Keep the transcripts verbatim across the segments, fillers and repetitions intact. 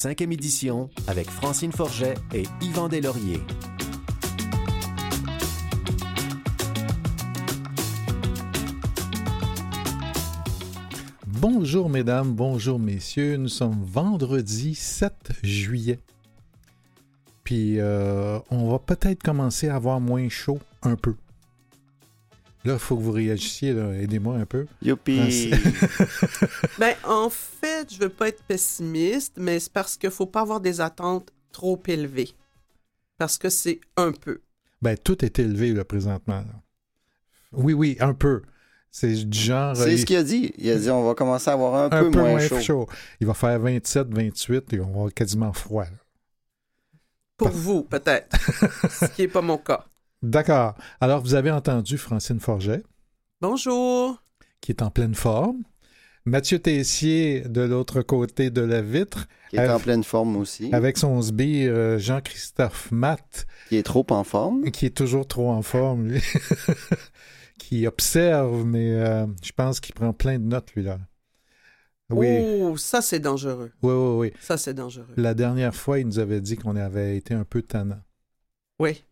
Cinquième édition avec Francine Forget et Yvan Deslauriers. Bonjour mesdames, bonjour messieurs, nous sommes vendredi sept juillet. Puis euh, on va peut-être commencer à avoir moins chaud un peu. Là, il faut que vous réagissiez, là. Aidez-moi un peu. Youpi! Ben, en fait, je veux pas être pessimiste, mais c'est parce qu'il faut pas avoir des attentes trop élevées. Parce que c'est un peu. Ben, tout est élevé, là, présentement. Là. Oui, oui, un peu. C'est du genre... C'est euh, ce qu'il a dit. Il a dit on va commencer à avoir un, un peu, peu moins, moins chaud. chaud. Il va faire vingt-sept, vingt-huit et on va avoir quasiment froid. Là. Pour vous, peut-être. Ce qui n'est pas mon cas. D'accord. Alors, vous avez entendu Francine Forget. Bonjour. Qui est en pleine forme. Mathieu Tessier, de l'autre côté de la vitre. Qui est avec, en pleine forme aussi. Avec son sbire euh, Jean-Christophe Matt. Qui est trop en forme. Qui est toujours trop en forme, lui. Qui observe, mais euh, je pense qu'il prend plein de notes, lui, là. Oui. Oh, ça, c'est dangereux. Oui, oui, oui. Ça, c'est dangereux. La dernière fois, il nous avait dit qu'on avait été un peu tannant. Oui.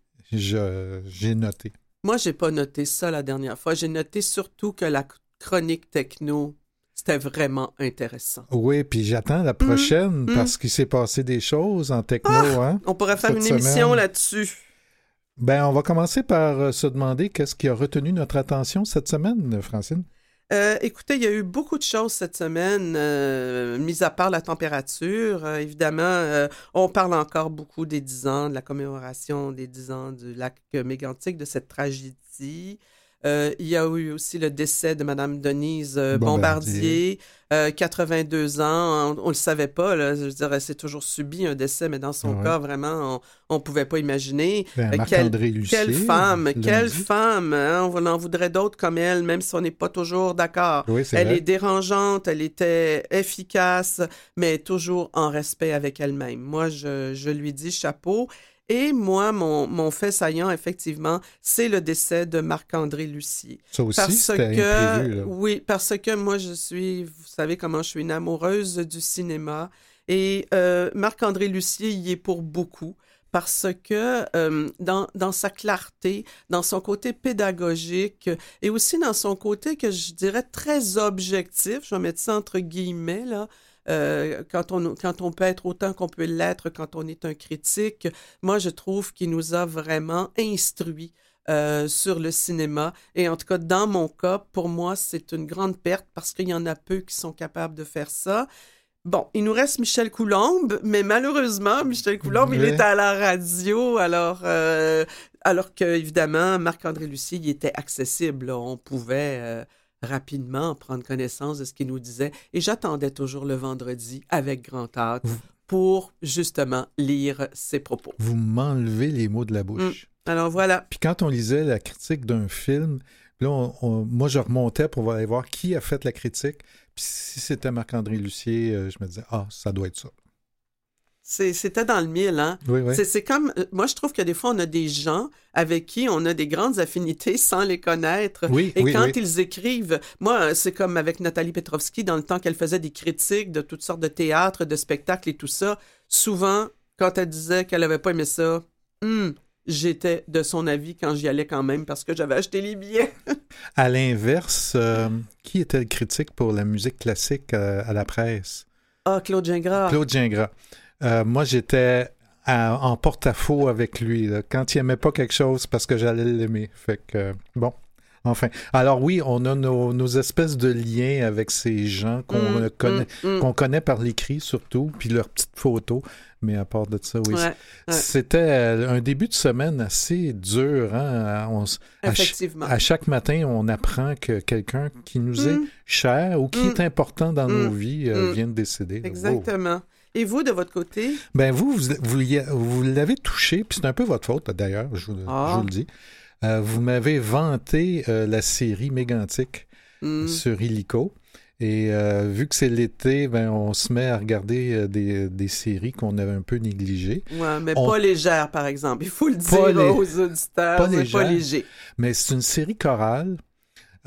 Je, j'ai noté. Moi, j'ai pas noté ça la dernière fois. J'ai noté surtout que la chronique techno, c'était vraiment intéressant. Oui, puis j'attends la prochaine mmh, parce mmh. qu'il s'est passé des choses en techno. Ah, hein, on pourrait faire une semaine. émission là-dessus. Ben, on va commencer par euh, se demander qu'est-ce qui a retenu notre attention cette semaine, Francine? Euh, écoutez, il y a eu beaucoup de choses cette semaine, euh, mis à part la température. Euh, évidemment, euh, on parle encore beaucoup des dix ans, de la commémoration des dix ans du lac Mégantic, de cette tragédie. Euh, il y a eu aussi le décès de Mme Denise euh, Bombardier, euh, quatre-vingt-deux ans. On ne le savait pas, là, je dirais, c'est toujours subi un décès, mais dans son ouais. cas, vraiment, on ne pouvait pas imaginer. Ben, euh, Marc-André quelle, Lucier, quelle femme, lundi. quelle femme! Hein, on en voudrait d'autres comme elle, même si on n'est pas toujours d'accord. Oui, c'est elle vrai. est dérangeante, elle était efficace, mais toujours en respect avec elle-même. Moi, je, je lui dis chapeau. Et moi, mon, mon fait saillant, effectivement, c'est le décès de Marc-André Lucier. Ça aussi, parce c'était que, imprévu, là. Oui, parce que moi, je suis, vous savez comment je suis une amoureuse du cinéma. Et euh, Marc-André Lucier y est pour beaucoup. Parce que euh, dans, dans sa clarté, dans son côté pédagogique et aussi dans son côté que je dirais très objectif, je vais mettre ça entre guillemets, là, Euh, quand, on, quand on peut être autant qu'on peut l'être quand on est un critique, moi, je trouve qu'il nous a vraiment instruits euh, sur le cinéma. Et en tout cas, dans mon cas, pour moi, c'est une grande perte parce qu'il y en a peu qui sont capables de faire ça. Bon, il nous reste Michel Coulombe, mais malheureusement, Michel Coulombe, oui. il est à la radio, alors, euh, alors que, évidemment, Marc-André Lucier, il était accessible. Là. On pouvait... Euh, rapidement prendre connaissance de ce qu'il nous disait. Et j'attendais toujours le vendredi avec grand hâte pour justement lire ses propos. Vous m'enlevez les mots de la bouche. Mmh. Alors voilà. Puis quand on lisait la critique d'un film, là, on, on, moi je remontais pour aller voir qui a fait la critique. Puis si c'était Marc-André Lucier, euh, je me disais, ah, ça doit être ça. C'est, c'était dans le mille, hein? Oui, oui. C'est, c'est comme... Moi, je trouve que des fois, on a des gens avec qui on a des grandes affinités sans les connaître. Oui, et oui, quand oui. ils écrivent... Moi, c'est comme avec Nathalie Petrovski, dans le temps qu'elle faisait des critiques de toutes sortes de théâtres, de spectacles et tout ça. Souvent, quand elle disait qu'elle n'avait pas aimé ça, hum, j'étais de son avis quand j'y allais quand même parce que j'avais acheté les billets. À l'inverse, euh, qui était le critique pour la musique classique euh, à la presse? Ah, Claude Gingras. Claude Gingras. Euh, moi, j'étais à, en porte-à-faux avec lui. Là. Quand il n'aimait pas quelque chose, parce que j'allais l'aimer. Fait que, euh, bon, enfin. Alors oui, on a nos, nos espèces de liens avec ces gens qu'on, mmh, connaît, mmh, qu'on connaît par l'écrit, surtout, puis leurs petites photos. Mais à part de ça, oui. Ouais, ouais. C'était un début de semaine assez dur. Hein? On, Effectivement. À, ch- à chaque matin, on apprend que quelqu'un qui nous mmh. est cher ou qui mmh. est important dans mmh. nos vies euh, mmh. vient de décéder. Exactement. Wow. Et vous, de votre côté? Ben vous, vous, vous, vous l'avez touché, puis c'est un peu votre faute, d'ailleurs, je, ah. je vous le dis. Euh, vous m'avez vanté euh, la série Mégantic mm. sur Illico. Et euh, vu que c'est l'été, ben, on se met à regarder euh, des, des séries qu'on avait un peu négligées. Oui, mais on... pas légères, par exemple. Il faut le dire les... aux auditeurs. Pas, c'est légère, pas léger. Mais c'est une série chorale.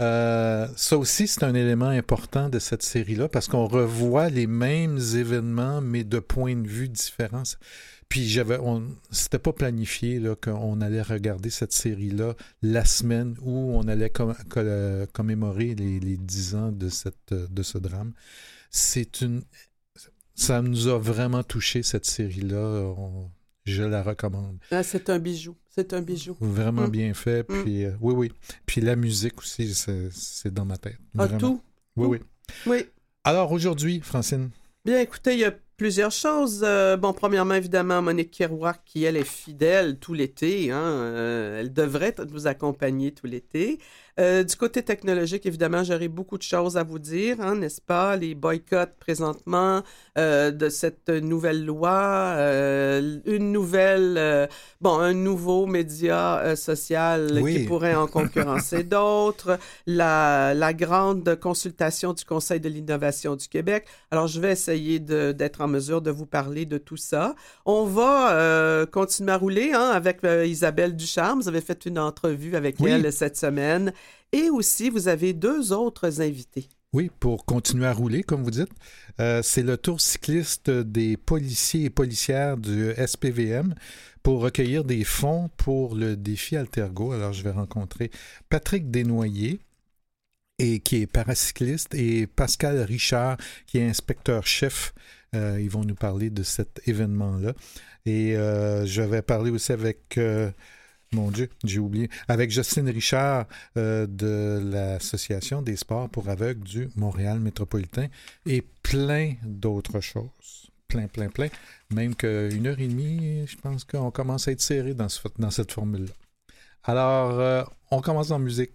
Euh, ça aussi, c'est un élément important de cette série-là parce qu'on revoit les mêmes événements, mais de points de vue différents. Puis, j'avais, on, c'était pas planifié là, qu'on allait regarder cette série-là la semaine où on allait com- com- commémorer les, les dix ans de, cette, de ce drame. C'est une... Ça nous a vraiment touché, cette série-là. On... Je la recommande. Ah, c'est un bijou. C'est un bijou. Vraiment mm. bien fait. Mm. Puis, euh, oui, oui. Puis la musique aussi, c'est, c'est dans ma tête. Ah, Vraiment. tout? Oui, tout. oui. Oui. Alors, aujourd'hui, Francine? Bien, écoutez, il y a plusieurs choses. Euh, bon, premièrement, évidemment, Monique Kerouac, qui, elle, est fidèle tout l'été. Hein? Euh, elle devrait nous accompagner tout l'été. Euh, du côté technologique, évidemment, j'aurai beaucoup de choses à vous dire, hein, n'est-ce pas? Les boycotts présentement euh, de cette nouvelle loi, euh, une nouvelle, euh, bon, un nouveau média euh, social oui. qui pourrait en concurrencer d'autres, la, la grande consultation du Conseil de l'innovation du Québec. Alors, je vais essayer de, d'être en mesure de vous parler de tout ça. On va euh, continuer à rouler hein, avec euh, Isabelle Ducharme. Vous avez fait une entrevue avec oui. elle cette semaine. Et aussi, vous avez deux autres invités. Oui, pour continuer à rouler, comme vous dites. Euh, c'est le tour cycliste des policiers et policières du S P V M pour recueillir des fonds pour le défi Altergo. Alors, je vais rencontrer Patrick Desnoyers, et qui est paracycliste, et Pascal Richard, qui est inspecteur-chef. Euh, ils vont nous parler de cet événement-là. Et euh, je vais parler aussi avec... Euh, Mon Dieu, j'ai oublié. Avec Justine Richard euh, de l'Association des sports pour aveugles du Montréal métropolitain et plein d'autres choses. Plein, plein, plein. Même qu'une heure et demie, je pense qu'on commence à être serré dans, ce, dans cette formule-là. Alors, euh, on commence en musique.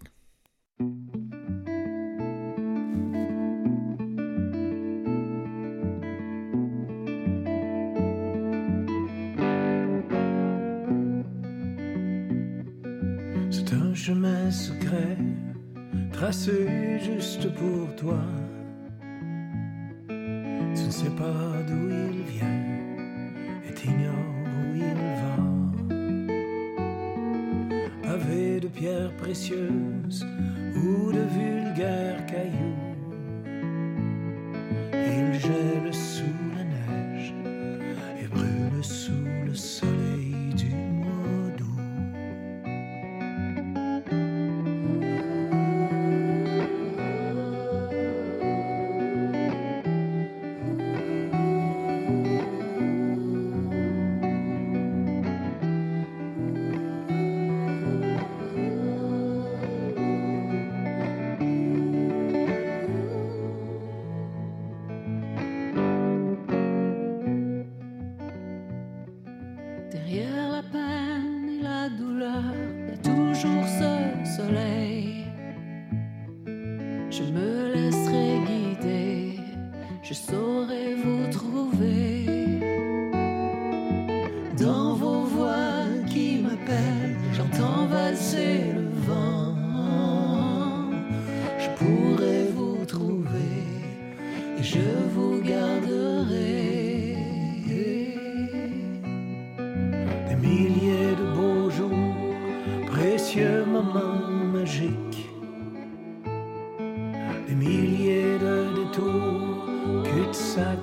C'est un chemin secret, tracé juste pour toi. Tu ne sais pas d'où il vient et t'ignores où il va. Pavé de pierres précieuses ou de vulgaires cailloux, il gèle sous la neige et brûle sous le soleil du mois d'août. Derrière la peine et la douleur, il y a toujours ce soleil. Je me laisserai guider, je saurai vous trouver. Dans vos voix qui m'appellent, j'entends valser le vent. Je pourrai vous trouver et je vous garderai. Milliers de beaux jours, précieux moments magiques. Des milliers de détours, cul-de-sac,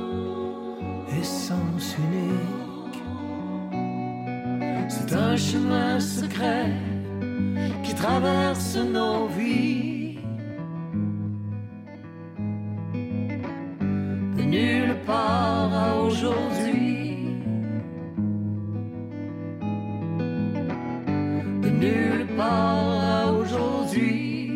essence unique. C'est un chemin secret qui traverse nos vies. De nulle part à aujourd'hui. Nulle part à aujourd'hui.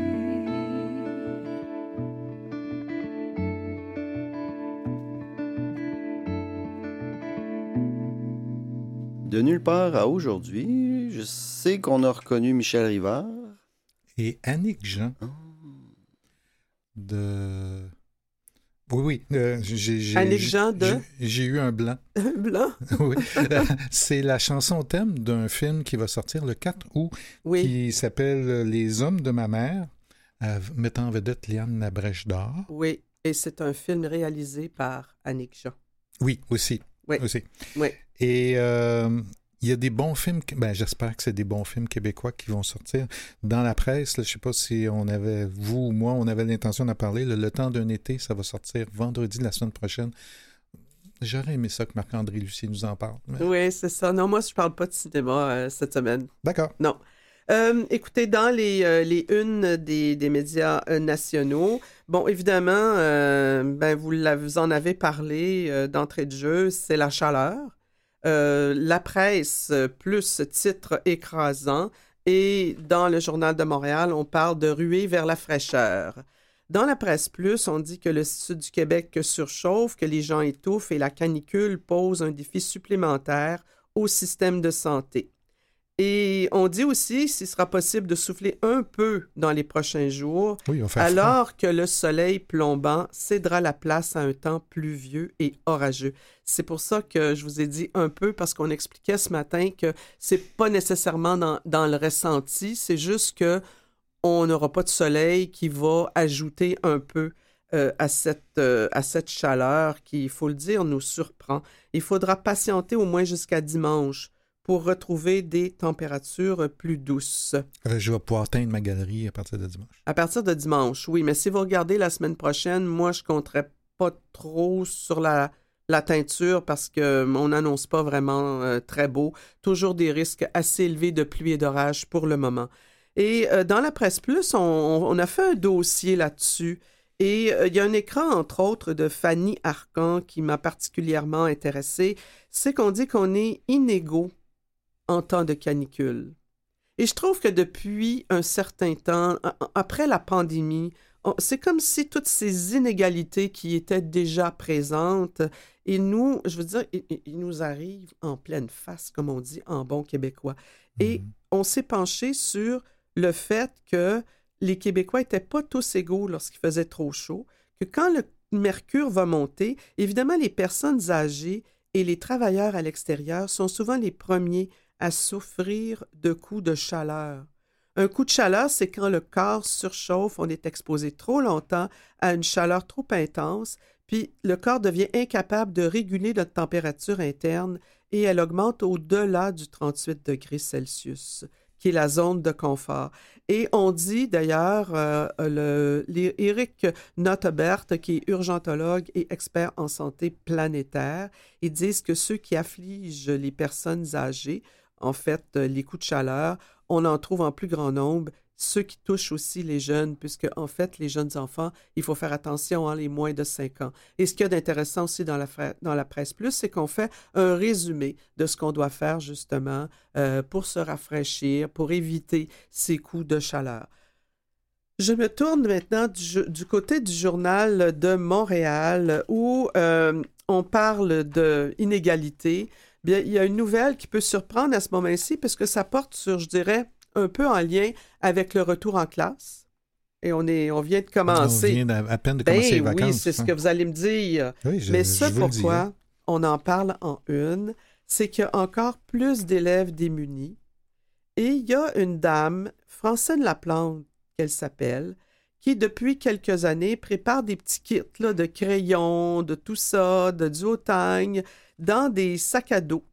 De nulle part à aujourd'hui, je sais qu'on a reconnu Michel Rivard. Et Annick Jean. Oh. De... Oui, oui. Euh, j'ai, j'ai, Annick j'ai, Jean de... J'ai, j'ai eu un blanc. Un blanc? Oui. C'est la chanson thème d'un film qui va sortir le quatre août, Oui. qui s'appelle Les hommes de ma mère, euh, mettant en vedette Liane Labrèche d'Or. Oui, et c'est un film réalisé par Annick Jean. Oui, aussi. Oui. aussi. Oui. Et euh, il y a des bons films, ben, j'espère que c'est des bons films québécois qui vont sortir. Dans la presse, là, je ne sais pas si on avait, vous ou moi, on avait l'intention d'en parler. Le, le temps d'un été, ça va sortir vendredi la semaine prochaine. J'aurais aimé ça que Marc-André Lucier nous en parle. Mais... Oui, c'est ça. Non, moi, je ne parle pas de cinéma euh, cette semaine. D'accord. Non. Euh, écoutez, dans les, euh, les unes des, des médias euh, nationaux, bon, évidemment, euh, ben, vous, la, vous en avez parlé euh, d'entrée de jeu, c'est la chaleur. Euh, la presse, plus titre écrasant, et dans le Journal de Montréal, on parle de ruée vers la fraîcheur. Dans la presse plus, on dit que le sud du Québec surchauffe, que les gens étouffent et la canicule pose un défi supplémentaire au système de santé. Et on dit aussi s'il sera possible de souffler un peu dans les prochains jours, oui, on fait alors froid. que le soleil plombant cédera la place à un temps pluvieux et orageux. C'est pour ça que je vous ai dit un peu, parce qu'on expliquait ce matin que c'est pas nécessairement dans, dans le ressenti, c'est juste que on n'aura pas de soleil qui va ajouter un peu euh, à, cette, euh, à cette chaleur qui, il faut le dire, nous surprend. Il faudra patienter au moins jusqu'à dimanche pour retrouver des températures plus douces. Je vais pouvoir teindre ma galerie à partir de dimanche. À partir de dimanche, oui. Mais si vous regardez la semaine prochaine, moi, je ne compterais pas trop sur la, la teinture parce qu'on n'annonce pas vraiment euh, très beau. Toujours des risques assez élevés de pluie et d'orage pour le moment. Et euh, dans la presse plus, on, on a fait un dossier là-dessus. Et euh, il y a un écran, entre autres, de Fanny Arcan qui m'a particulièrement intéressée. C'est qu'on dit qu'on est inégaux en temps de canicule. Et je trouve que depuis un certain temps, après la pandémie, on, c'est comme si toutes ces inégalités qui étaient déjà présentes, et nous, je veux dire, ils il nous arrivent en pleine face, comme on dit en bon québécois. Et mmh. on s'est penché sur le fait que les Québécois n'étaient pas tous égaux lorsqu'il faisait trop chaud, que quand le mercure va monter, évidemment, les personnes âgées et les travailleurs à l'extérieur sont souvent les premiers à souffrir de coups de chaleur. Un coup de chaleur, c'est quand le corps surchauffe, on est exposé trop longtemps à une chaleur trop intense, puis le corps devient incapable de réguler notre température interne et elle augmente au-delà du trente-huit degrés Celsius, qui est la zone de confort. Et on dit d'ailleurs, euh, le, les, Éric Nothebert, qui est urgentologue et expert en santé planétaire, ils disent que ceux qui affligent les personnes âgées, en fait, les coups de chaleur, on en trouve en plus grand nombre, ceux qui touchent aussi les jeunes, puisque, en fait, les jeunes enfants, il faut faire attention, hein, les moins de cinq ans. Et ce qu'il y a d'intéressant aussi dans la, dans la presse plus, c'est qu'on fait un résumé de ce qu'on doit faire, justement, euh, pour se rafraîchir, pour éviter ces coups de chaleur. Je me tourne maintenant du, du côté du Journal de Montréal, où euh, on parle d'inégalité. Bien, il y a une nouvelle qui peut surprendre à ce moment-ci, parce que ça porte sur, je dirais, un peu en lien avec le retour en classe. Et on, est, on vient de commencer. On vient à peine de commencer ben, les vacances. Oui, c'est ce que vous allez me dire. Oui, je, Mais ça, je pourquoi on en parle en une, c'est qu'il y a encore plus d'élèves démunis. Et il y a une dame, Francine Laplante, qu'elle s'appelle, qui, depuis quelques années, prépare des petits kits là, de crayons, de tout ça, de duotang, dans des sacs à dos.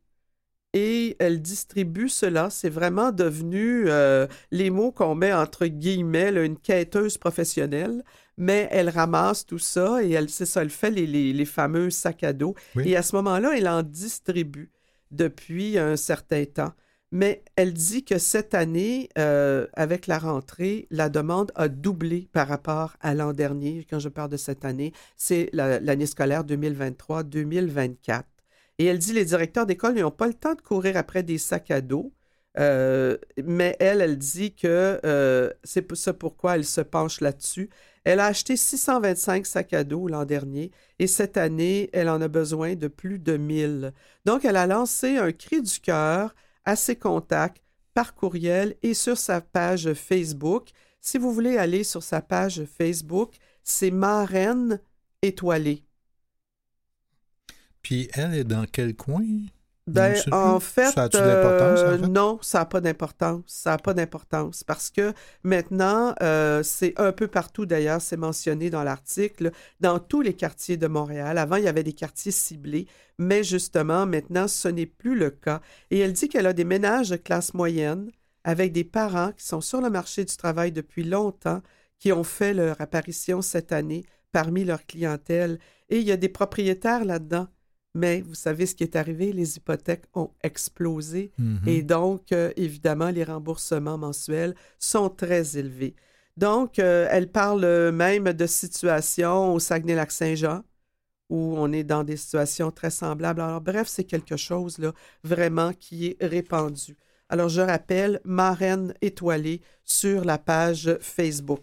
Et elle distribue cela. C'est vraiment devenu euh, les mots qu'on met entre guillemets, là, une quêteuse professionnelle, mais elle ramasse tout ça et elle, c'est ça, elle fait les, les, les fameux sacs à dos. Oui. Et à ce moment-là, elle en distribue depuis un certain temps. Mais elle dit que cette année, euh, avec la rentrée, la demande a doublé par rapport à l'an dernier. Quand je parle de cette année, c'est la, l'année scolaire deux mille vingt-trois deux mille vingt-quatre. Et elle dit les directeurs d'école n'ont pas le temps de courir après des sacs à dos, euh, mais elle, elle dit que euh, c'est ça pourquoi elle se penche là-dessus. Elle a acheté six cent vingt-cinq sacs à dos l'an dernier et cette année, elle en a besoin de plus de mille. Donc, elle a lancé un cri du cœur à ses contacts par courriel et sur sa page Facebook. Si vous voulez aller sur sa page Facebook, c'est Marraine étoilée. Puis elle est dans quel coin? Ben, C'est- en fait, ça a-tu de l'importance, en euh, fait? non, ça n'a pas d'importance. Ça n'a pas d'importance parce que maintenant, euh, c'est un peu partout d'ailleurs, c'est mentionné dans l'article, dans tous les quartiers de Montréal. Avant, il y avait des quartiers ciblés, mais justement, maintenant, ce n'est plus le cas. Et elle dit qu'elle a des ménages de classe moyenne avec des parents qui sont sur le marché du travail depuis longtemps, qui ont fait leur apparition cette année parmi leur clientèle. Et il y a des propriétaires là-dedans. Mais vous savez ce qui est arrivé, les hypothèques ont explosé Mhm. et donc, euh, évidemment, les remboursements mensuels sont très élevés. Donc, euh, elle parle même de situations au Saguenay-Lac-Saint-Jean où on est dans des situations très semblables. Alors, bref, c'est quelque chose là, vraiment qui est répandu. Alors, je rappelle, Marraine étoilée sur la page Facebook.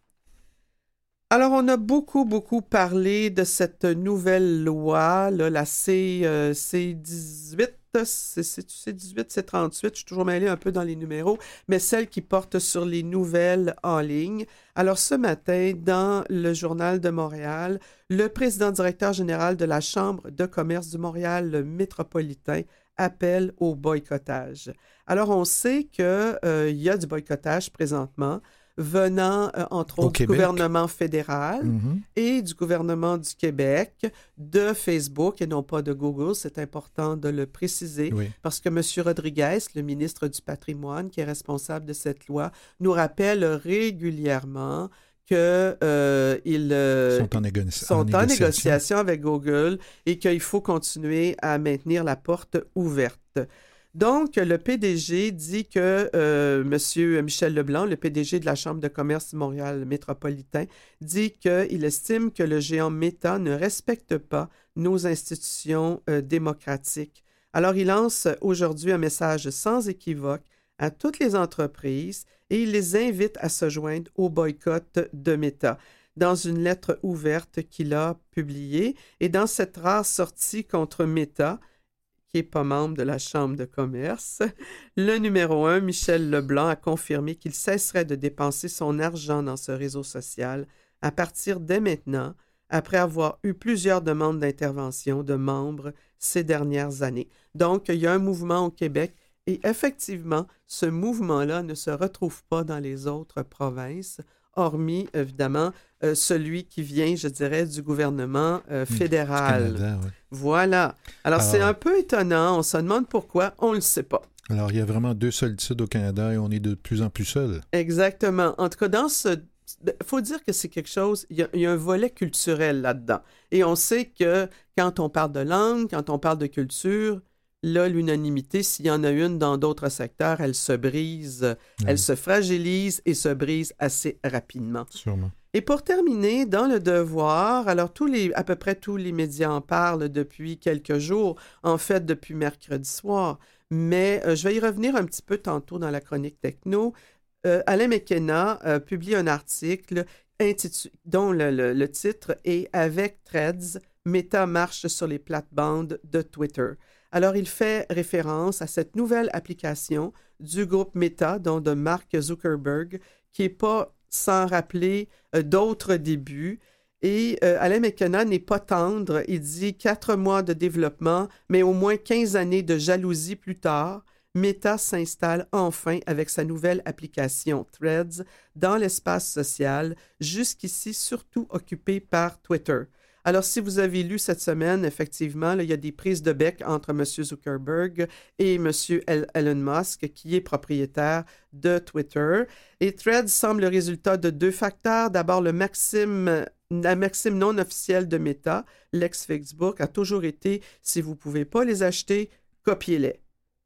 Alors, on a beaucoup, beaucoup parlé de cette nouvelle loi, là, la C, euh, C dix-huit, c'est, c'est, c'est dix-huit, c'est trente-huit, je suis toujours mêlée un peu dans les numéros, mais celle qui porte sur les nouvelles en ligne. Alors, ce matin, dans le Journal de Montréal, le président directeur général de la Chambre de commerce du Montréal métropolitain appelle au boycottage. Alors, on sait qu'il euh, y a du boycottage présentement, venant, euh, entre Au autres, du Québec. gouvernement fédéral Mhm. et du gouvernement du Québec, de Facebook et non pas de Google. C'est important de le préciser Oui. parce que M. Rodriguez, le ministre du Patrimoine, qui est responsable de cette loi, nous rappelle régulièrement qu'ils euh, euh, sont en, négoci- sont en en négociation. négociation avec Google et qu'il faut continuer à maintenir la porte ouverte. Donc, le P D G dit que euh, M. Michel Leblanc, le P D G de la Chambre de commerce du Montréal métropolitain, dit qu'il estime que le géant Meta ne respecte pas nos institutions euh, démocratiques. Alors, il lance aujourd'hui un message sans équivoque à toutes les entreprises et il les invite à se joindre au boycott de Meta. Dans une lettre ouverte qu'il a publiée et dans cette rare sortie contre Meta, qui n'est pas membre de la Chambre de commerce, le numéro un, Michel Leblanc, a confirmé qu'il cesserait de dépenser son argent dans ce réseau social à partir dès maintenant, après avoir eu plusieurs demandes d'intervention de membres ces dernières années. Donc, il y a un mouvement au Québec et effectivement, ce mouvement-là ne se retrouve pas dans les autres provinces, hormis, évidemment, euh, celui qui vient, je dirais, du gouvernement euh, fédéral. Du Canada, ouais. Voilà. Alors, Alors, c'est un peu étonnant. On se demande pourquoi. On ne le sait pas. Alors, il y a vraiment deux solitudes au Canada et on est de plus en plus seuls. Exactement. En tout cas, dans ce... Il faut dire que c'est quelque chose... Il y, a, il y a un volet culturel là-dedans. Et on sait que quand on parle de langue, quand on parle de culture, là, l'unanimité, s'il y en a une dans d'autres secteurs, elle se brise, Oui. elle se fragilise et se brise assez rapidement. Sûrement. Et pour terminer, dans le Devoir, alors tous les, à peu près tous les médias en parlent depuis quelques jours, en fait depuis mercredi soir, mais euh, je vais y revenir un petit peu tantôt dans la chronique techno. Euh, Alain McKenna euh, publie un article intitulé, dont le, le, le titre est « Avec Threads, Meta marche sur les plates-bandes de Twitter ». Alors, il fait référence à cette nouvelle application du groupe Meta, donc de Mark Zuckerberg, qui n'est pas sans rappeler euh, d'autres débuts. Et euh, Alain McKenna n'est pas tendre. Il dit quatre mois de développement, mais au moins quinze années de jalousie plus tard, Meta s'installe enfin avec sa nouvelle application Threads dans l'espace social, jusqu'ici surtout occupé par Twitter. Alors, si vous avez lu cette semaine, effectivement, là, il y a des prises de bec entre M. Zuckerberg et M. Elon Musk, qui est propriétaire de Twitter. Et Threads semble le résultat de deux facteurs. D'abord, le maxime, la maxime non officielle de Meta, l'ex-Facebook, a toujours été « si vous ne pouvez pas les acheter, copiez-les ».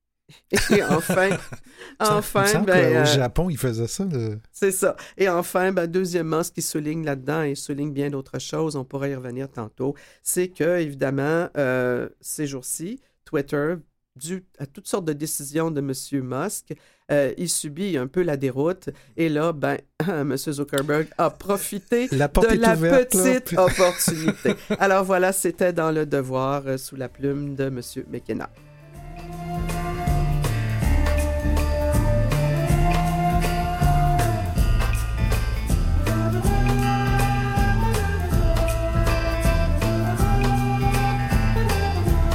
Et enfin, enfin, ça, ben, au euh, Japon, ils faisaient ça. Le... c'est ça. Et enfin, ben, deuxièmement, ce qui souligne là-dedans, et souligne bien d'autres choses, on pourra y revenir tantôt, c'est que, évidemment, euh, ces jours-ci, Twitter, dû à toutes sortes de décisions de M. Musk, euh, il subit un peu la déroute. Et là, ben, M. Zuckerberg a profité La porte de est la ouverte, là, petite puis- opportunité. Alors voilà, c'était dans le Devoir, euh, sous la plume de M. McKenna. Alors,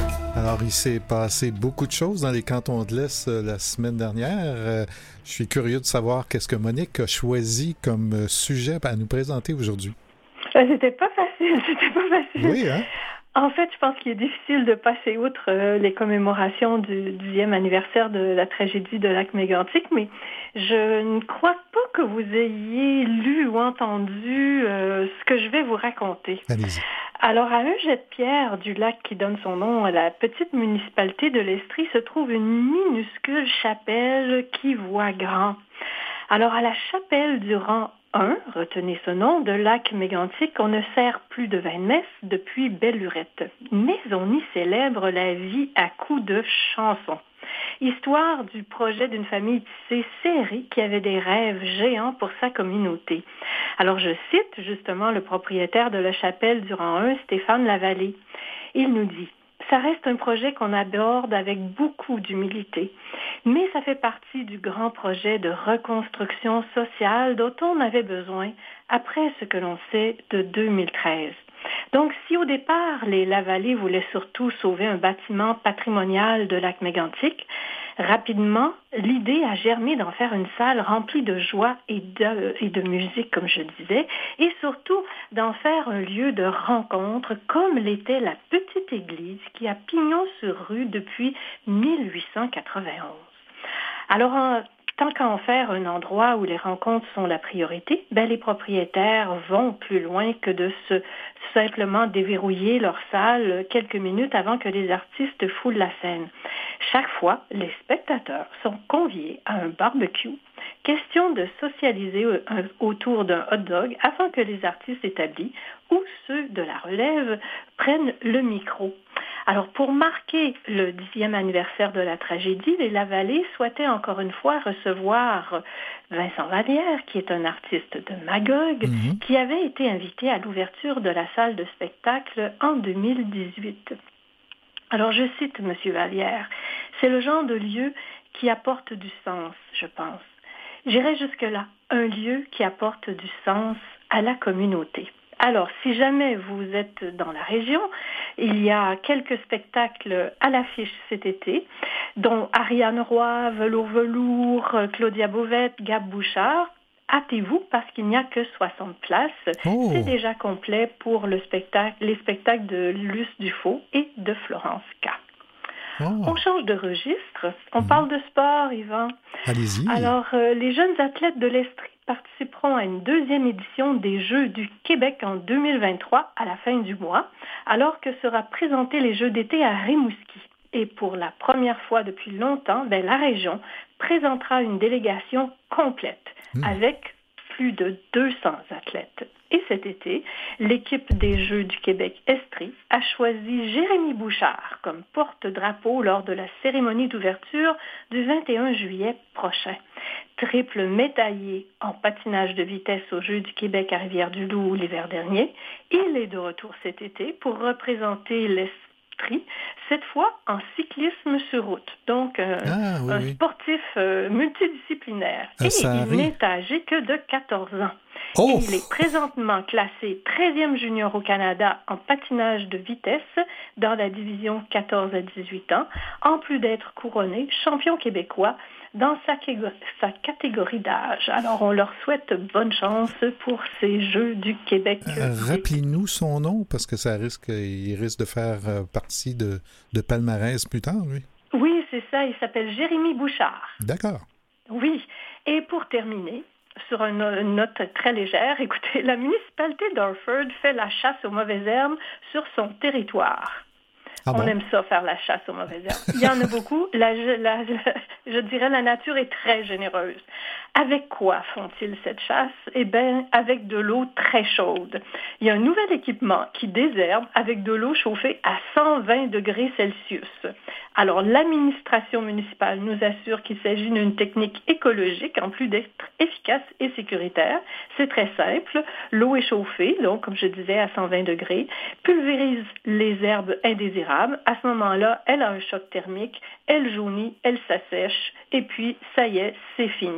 Alors, il s'est passé beaucoup de choses dans les cantons de l'Est euh, la semaine dernière. Euh, je suis curieux de savoir qu'est-ce que Monique a choisi comme euh, sujet à nous présenter aujourd'hui. Euh, c'était pas facile, c'était pas facile. Oui, hein? En fait, je pense qu'il est difficile de passer outre euh, les commémorations du dixième anniversaire de la tragédie de Lac-Mégantic, mais je ne crois pas que vous ayez lu ou entendu euh, ce que je vais vous raconter. Allez-y. Alors, à un jet de pierre du lac qui donne son nom à la petite municipalité de l'Estrie se trouve une minuscule chapelle qui voit grand. Alors, à la chapelle du rang un, retenez ce nom, de Lac-Mégantic, on ne sert plus de vingt messes depuis Belle-Lurette. Mais on y célèbre la vie à coups de chansons. Histoire du projet d'une famille tissée serrée qui avait des rêves géants pour sa communauté. Alors je cite justement le propriétaire de la chapelle du rang un, Stéphane Lavallée. Il nous dit: ça reste un projet qu'on aborde avec beaucoup d'humilité, mais ça fait partie du grand projet de reconstruction sociale dont on avait besoin après ce que l'on sait de deux mille treize. Donc, si au départ, les Lavallée voulaient surtout sauver un bâtiment patrimonial de Lac-Mégantic, rapidement, l'idée a germé d'en faire une salle remplie de joie et de, et de musique, comme je disais, et surtout d'en faire un lieu de rencontre, comme l'était la petite église qui a pignon sur rue depuis mille huit cent quatre-vingt-onze. Alors, en tant qu'à en faire un endroit où les rencontres sont la priorité, ben les propriétaires vont plus loin que de se simplement déverrouiller leur salle quelques minutes avant que les artistes foulent la scène. Chaque fois, les spectateurs sont conviés à un barbecue. Question de socialiser autour d'un hot dog afin que les artistes établis ou ceux de la relève prennent le micro. Alors, pour marquer le dixième anniversaire de la tragédie, les Lavallée souhaitaient encore une fois recevoir Vincent Vallière, qui est un artiste de Magog, mm-hmm. qui avait été invité à l'ouverture de la salle de spectacle en deux mille dix-huit. Alors, je cite M. Vallière, « C'est le genre de lieu qui apporte du sens, je pense. J'irai jusque-là, un lieu qui apporte du sens à la communauté. » Alors, si jamais vous êtes dans la région, il y a quelques spectacles à l'affiche cet été, dont Ariane Roy, Velours Velours, Claudia Beauvette, Gab Bouchard. Hâtez-vous parce qu'il n'y a que soixante places. Oh. C'est déjà complet pour le spectacle, les spectacles de Luce Dufaux et de Florence K. Oh. On change de registre. On mmh. parle de sport, Yvan. Allez-y. Alors, euh, les jeunes athlètes de l'Estrie participeront à une deuxième édition des Jeux du Québec en deux mille vingt-trois à la fin du mois, alors que sera présenté les Jeux d'été à Rimouski. Et pour la première fois depuis longtemps, ben, la région présentera une délégation complète mmh. avec plus de deux cents athlètes. Et cet été, l'équipe des Jeux du Québec Estrie a choisi Jérémy Bouchard comme porte-drapeau lors de la cérémonie d'ouverture du vingt et un juillet prochain. Triple médaillé en patinage de vitesse aux Jeux du Québec à Rivière-du-Loup l'hiver dernier, il est de retour cet été pour représenter l'Estrie, cette fois en cyclisme sur route. Donc, euh, ah, oui, un oui. sportif euh, multidisciplinaire. Ah, et il n'est âgé que de quatorze ans. Oh. Il est présentement classé treizième junior au Canada en patinage de vitesse dans la division quatorze à dix-huit ans, en plus d'être couronné champion québécois dans sa, sa catégorie d'âge. Alors, on leur souhaite bonne chance pour ces Jeux du Québec. Euh, rappelez-nous son nom, parce que ça risque, il risque de faire partie de, de palmarès plus tard, lui. Oui, c'est ça. Il s'appelle Jérémy Bouchard. D'accord. Oui. Et pour terminer, sur une note très légère, écoutez, la municipalité d'Orford fait la chasse aux mauvaises herbes sur son territoire. Ah bon? On aime ça, faire la chasse aux mauvaises herbes. Il y en a beaucoup. La, la, la, je dirais la nature est très généreuse. Avec quoi font-ils cette chasse? Eh bien, avec de l'eau très chaude. Il y a un nouvel équipement qui désherbe avec de l'eau chauffée à cent vingt degrés Celsius. Alors, l'administration municipale nous assure qu'il s'agit d'une technique écologique en plus d'être efficace et sécuritaire. C'est très simple. L'eau est chauffée, donc, comme je disais, à cent vingt degrés, pulvérise les herbes indésirables. À ce moment-là, elle a un choc thermique, elle jaunit, elle s'assèche, et puis, ça y est, c'est fini.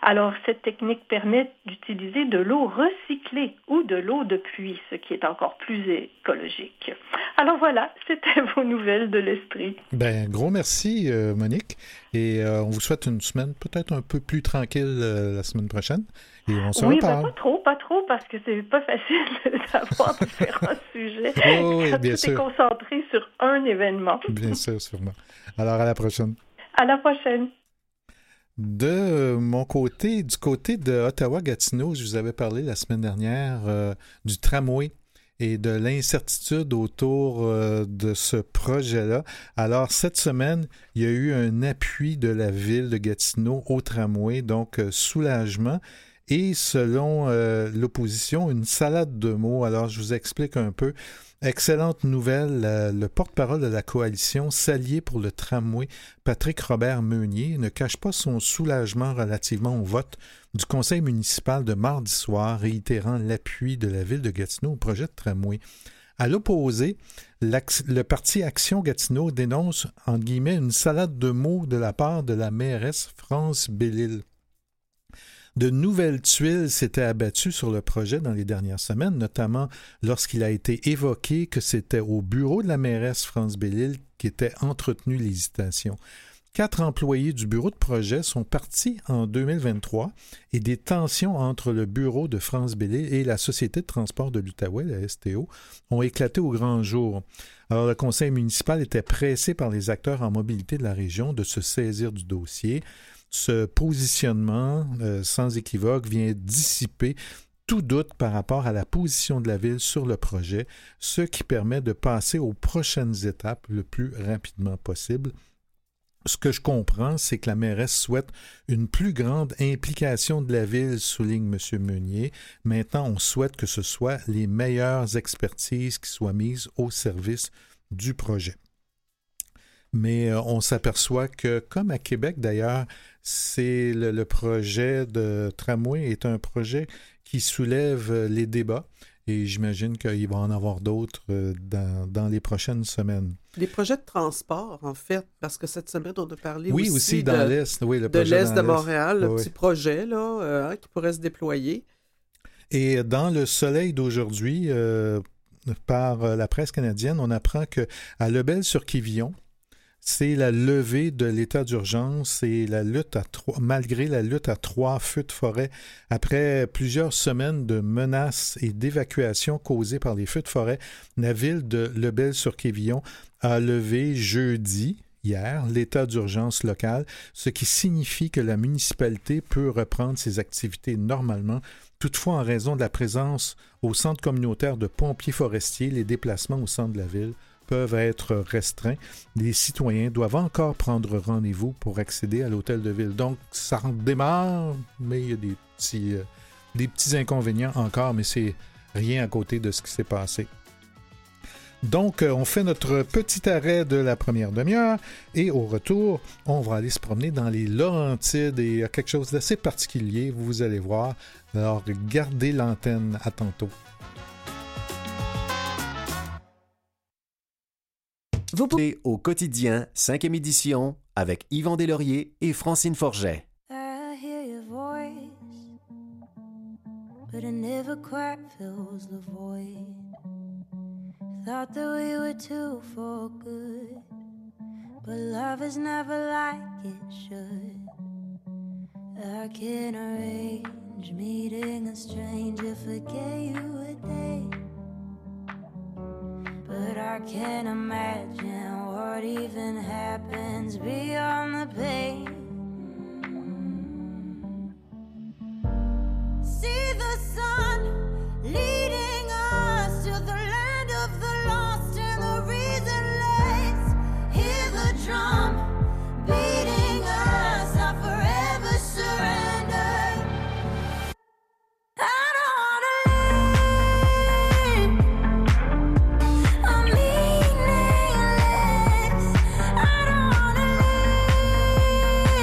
Alors, cette technique permet d'utiliser de l'eau recyclée ou de l'eau de pluie, ce qui est encore plus écologique. Alors voilà, c'était vos nouvelles de l'Estrie. Ben, gros merci, euh, Monique. Et euh, on vous souhaite une semaine peut-être un peu plus tranquille euh, la semaine prochaine. Et on se oui, reparle. ben pas trop, pas trop, parce que c'est pas facile d'avoir différents sujets. Oh, oui, Quand bien tout sûr. est concentré sur un événement. Bien sûr, sûrement. Alors, à la prochaine. À la prochaine. De mon côté, du côté de Ottawa-Gatineau, je vous avais parlé la semaine dernière euh, du tramway et de l'incertitude autour euh, de ce projet-là. Alors, cette semaine, il y a eu un appui de la ville de Gatineau au tramway, donc euh, soulagement. Et selon euh, l'opposition, une salade de mots. Alors, je vous explique un peu. Excellente nouvelle, euh, le porte-parole de la coalition s'allier pour le tramway, Patrick Robert-Meunier, ne cache pas son soulagement relativement au vote du conseil municipal de mardi soir, réitérant l'appui de la ville de Gatineau au projet de tramway. À l'opposé, le parti Action Gatineau dénonce, entre guillemets, une salade de mots de la part de la mairesse France Bellil. De nouvelles tuiles s'étaient abattues sur le projet dans les dernières semaines, notamment lorsqu'il a été évoqué que c'était au bureau de la mairesse France Bellil qu'étaient entretenues l'hésitation. Quatre employés du bureau de projet sont partis en deux mille vingt-trois et des tensions entre le bureau de France Bellil et la Société de transport de l'Outaouais, la S T O, ont éclaté au grand jour. Alors, le conseil municipal était pressé par les acteurs en mobilité de la région de se saisir du dossier. Ce positionnement, euh, sans équivoque, vient dissiper tout doute par rapport à la position de la ville sur le projet, ce qui permet de passer aux prochaines étapes le plus rapidement possible. Ce que je comprends, c'est que la mairesse souhaite une plus grande implication de la ville, souligne M. Meunier. Maintenant, on souhaite que ce soit les meilleures expertises qui soient mises au service du projet. Mais euh, on s'aperçoit que, comme à Québec d'ailleurs, c'est le, le projet de tramway est un projet qui soulève les débats et j'imagine qu'il va en avoir d'autres euh, dans, dans les prochaines semaines. Les projets de transport, en fait, parce que cette semaine, on a parlé oui, aussi, aussi de, dans l'Est, oui, le de projet l'Est dans de l'Est. Montréal, le oui. petit projet là, euh, qui pourrait se déployer. Et dans le Soleil d'aujourd'hui, euh, par la presse canadienne, on apprend qu'à Lebel-sur-Quivillon, c'est la levée de l'état d'urgence et la lutte à trois, malgré la lutte à trois feux de forêt. Après plusieurs semaines de menaces et d'évacuations causées par les feux de forêt, la ville de Lebel-sur-Quivillon a levé jeudi, hier, l'état d'urgence local, ce qui signifie que la municipalité peut reprendre ses activités normalement. Toutefois, en raison de la présence au centre communautaire de pompiers forestiers, les déplacements au centre de la ville peuvent être restreints. Les citoyens doivent encore prendre rendez-vous pour accéder à l'hôtel de ville. Donc, ça redémarre, mais il y a des petits, euh, des petits inconvénients encore, mais c'est rien à côté de ce qui s'est passé. Donc, euh, on fait notre petit arrêt de la première demi-heure et au retour, on va aller se promener dans les Laurentides et il y a quelque chose d'assez particulier, vous allez voir. Alors, gardez l'antenne, à tantôt. Vous pouvez au quotidien, cinquième édition, avec Yvan Deslauriers et Francine Forget. I hear your voice, but it never quite fills the void. Thought that we were two for good, but love is never like it should. I can arrange meeting a stranger, forget you a day. But I can't imagine what even happens beyond the pain. See the sun leading us to the land of the lost and the reasonless. Hear the drum beating us, I forever surrender. I don't wanna live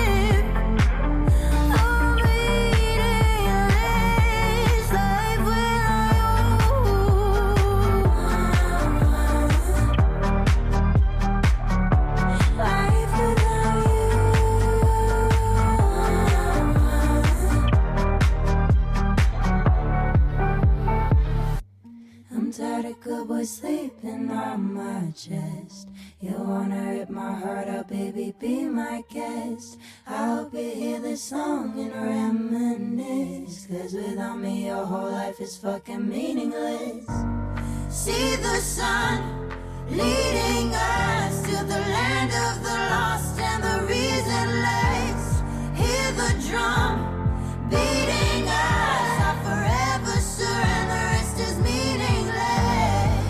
was sleeping on my chest. You wanna rip my heart out, baby, be my guest. I hope you hear this song and reminisce, 'cause without me your whole life is fucking meaningless. See the sun leading us to the land of the lost and the reasonless. Hear the drum beating us. I'll forever surrender. The rest is meaningless.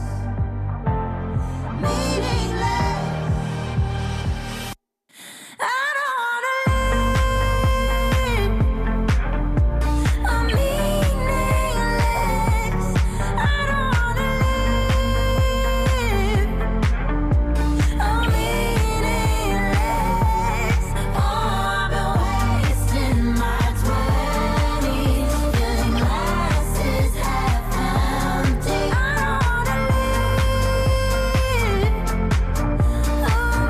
Meaningless. I don't wanna live a meaningless. I don't wanna live a meaningless. Oh, I've been wasting my twenties, filling glasses half empty. I don't wanna live a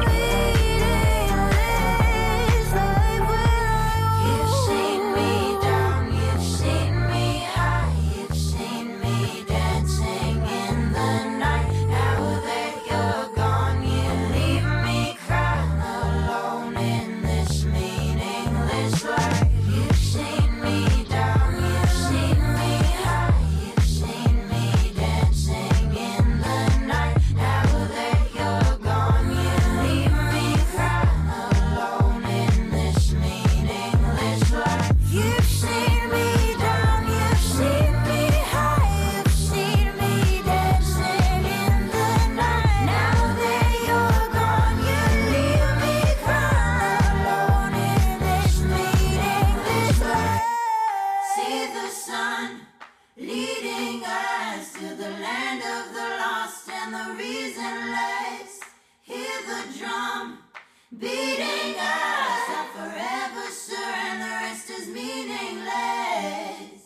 meaningless life without you. You've seen me down, you've seen me high, you've seen me dancing in the night. Now that you're gone, you leave me crying alone in this meaningless life. You've seen me down, you've seen me high, you've seen me dancing in the night. Now that you're gone, you leave me crying alone in this meaningless life. You've seen me down, you've seen me high, you've seen me dancing in the night. Now that you're gone, you leave me crying alone in this meaningless life. See the sun leading us to the land of the lost and the reasonless. Hear the drum beating us. I'll forever surrender. The rest is meaningless.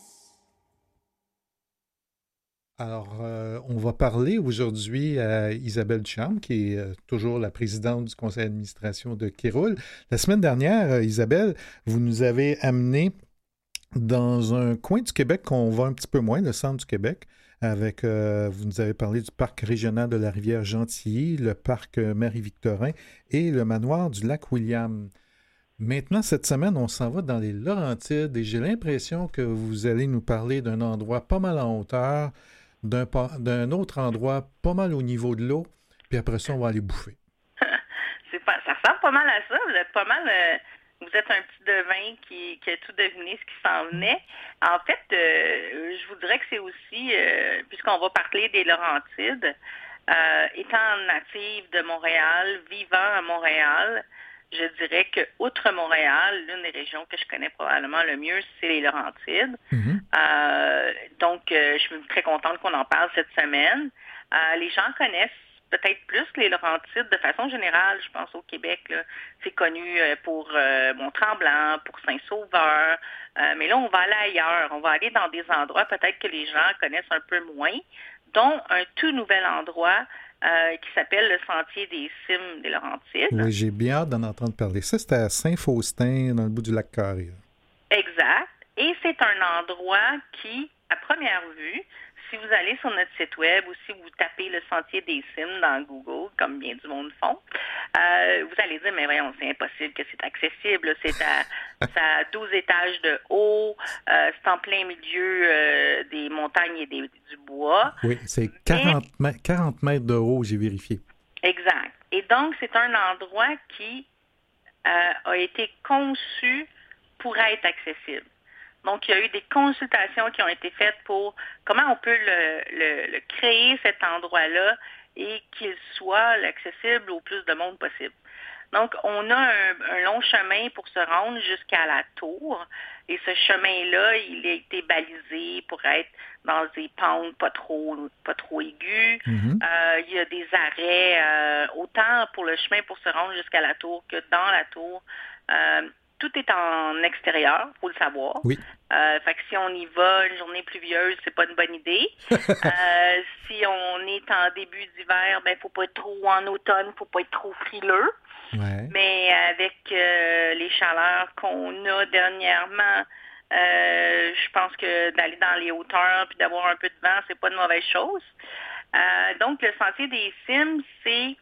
Alors, euh, on va parler aujourd'hui à Isabelle Ducharme, qui est euh, toujours la présidente du conseil d'administration de Kéroul. La semaine dernière, euh, Isabelle, vous nous avez amené dans un coin du Québec qu'on va un petit peu moins, le centre du Québec, avec, euh, vous nous avez parlé du parc régional de la rivière Gentilly, le parc euh, Marie-Victorin et le manoir du lac William. Maintenant, cette semaine, on s'en va dans les Laurentides et j'ai l'impression que vous allez nous parler d'un endroit pas mal en hauteur, d'un, pa- d'un autre endroit pas mal au niveau de l'eau, puis après ça, on va aller bouffer. C'est pas, ça ressemble pas mal à ça. Vous êtes pas mal. Euh, vous êtes un petit devin qui, qui a tout deviné ce qui s'en venait. En fait, euh, je vous dirais que c'est aussi, euh, puisqu'on va parler des Laurentides, euh, étant native de Montréal, vivant à Montréal, je dirais que, outre Montréal, l'une des régions que je connais probablement le mieux, c'est les Laurentides. Mhm. Euh, donc, euh, je suis très contente qu'on en parle cette semaine. Euh, les gens connaissent peut-être plus les Laurentides de façon générale. Je pense au Québec, là, c'est connu euh, pour euh, Mont-Tremblant, pour Saint-Sauveur. Euh, mais là, on va aller ailleurs. On va aller dans des endroits peut-être que les gens connaissent un peu moins, dont un tout nouvel endroit Euh, qui s'appelle le Sentier des Cimes des Laurentides. Oui, j'ai bien hâte d'en entendre parler. Ça, c'était à Saint-Faustin, dans le bout du lac Carré. Exact. Et c'est un endroit qui, à première vue, si vous allez sur notre site web ou si vous tapez le Sentier des Cimes dans Google, comme bien du monde font, euh, vous allez dire, mais voyons, c'est impossible que c'est accessible. C'est à, c'est à douze étages de haut, euh, c'est en plein milieu euh, des montagnes et des, du bois. Oui, c'est quarante, mais... quarante mètres de haut, j'ai vérifié. Exact. Et donc, c'est un endroit qui euh, a été conçu pour être accessible. Donc, il y a eu des consultations qui ont été faites pour comment on peut le, le, le créer, cet endroit-là, et qu'il soit accessible au plus de monde possible. Donc, on a un, un long chemin pour se rendre jusqu'à la tour. Et ce chemin-là, il a été balisé pour être dans des pentes pas trop, pas trop aiguës. Mm-hmm. Euh, il y a des arrêts, euh, autant pour le chemin pour se rendre jusqu'à la tour que dans la tour. Euh, tout est en extérieur, il faut le savoir. Oui. Euh, fait que si on y va une journée pluvieuse, c'est pas une bonne idée. euh, si on est en début d'hiver, ben faut pas être trop en automne, faut pas être trop frileux. Ouais. Mais avec euh, les chaleurs qu'on a dernièrement, euh, je pense que d'aller dans les hauteurs puis d'avoir un peu de vent, c'est pas une mauvaise chose. Euh, donc, le Sentier des Cimes, c'est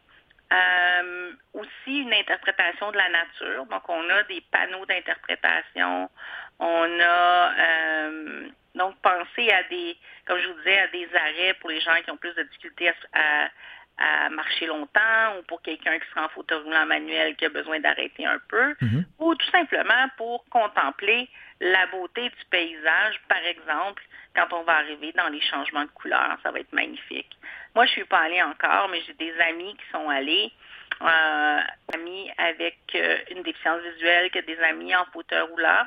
euh, aussi une interprétation de la nature. Donc, on a des panneaux d'interprétation. On a euh, donc pensé à des, comme je vous disais, à des arrêts pour les gens qui ont plus de difficultés à, à à marcher longtemps, ou pour quelqu'un qui sera en fauteuil roulant manuel qui a besoin d'arrêter un peu, Mhm. ou tout simplement pour contempler la beauté du paysage, par exemple, quand on va arriver dans les changements de couleurs. Ça va être magnifique. Moi, je ne suis pas allée encore, mais j'ai des amis qui sont allés, euh, amis avec euh, une déficience visuelle, que des amis en fauteuil roulant.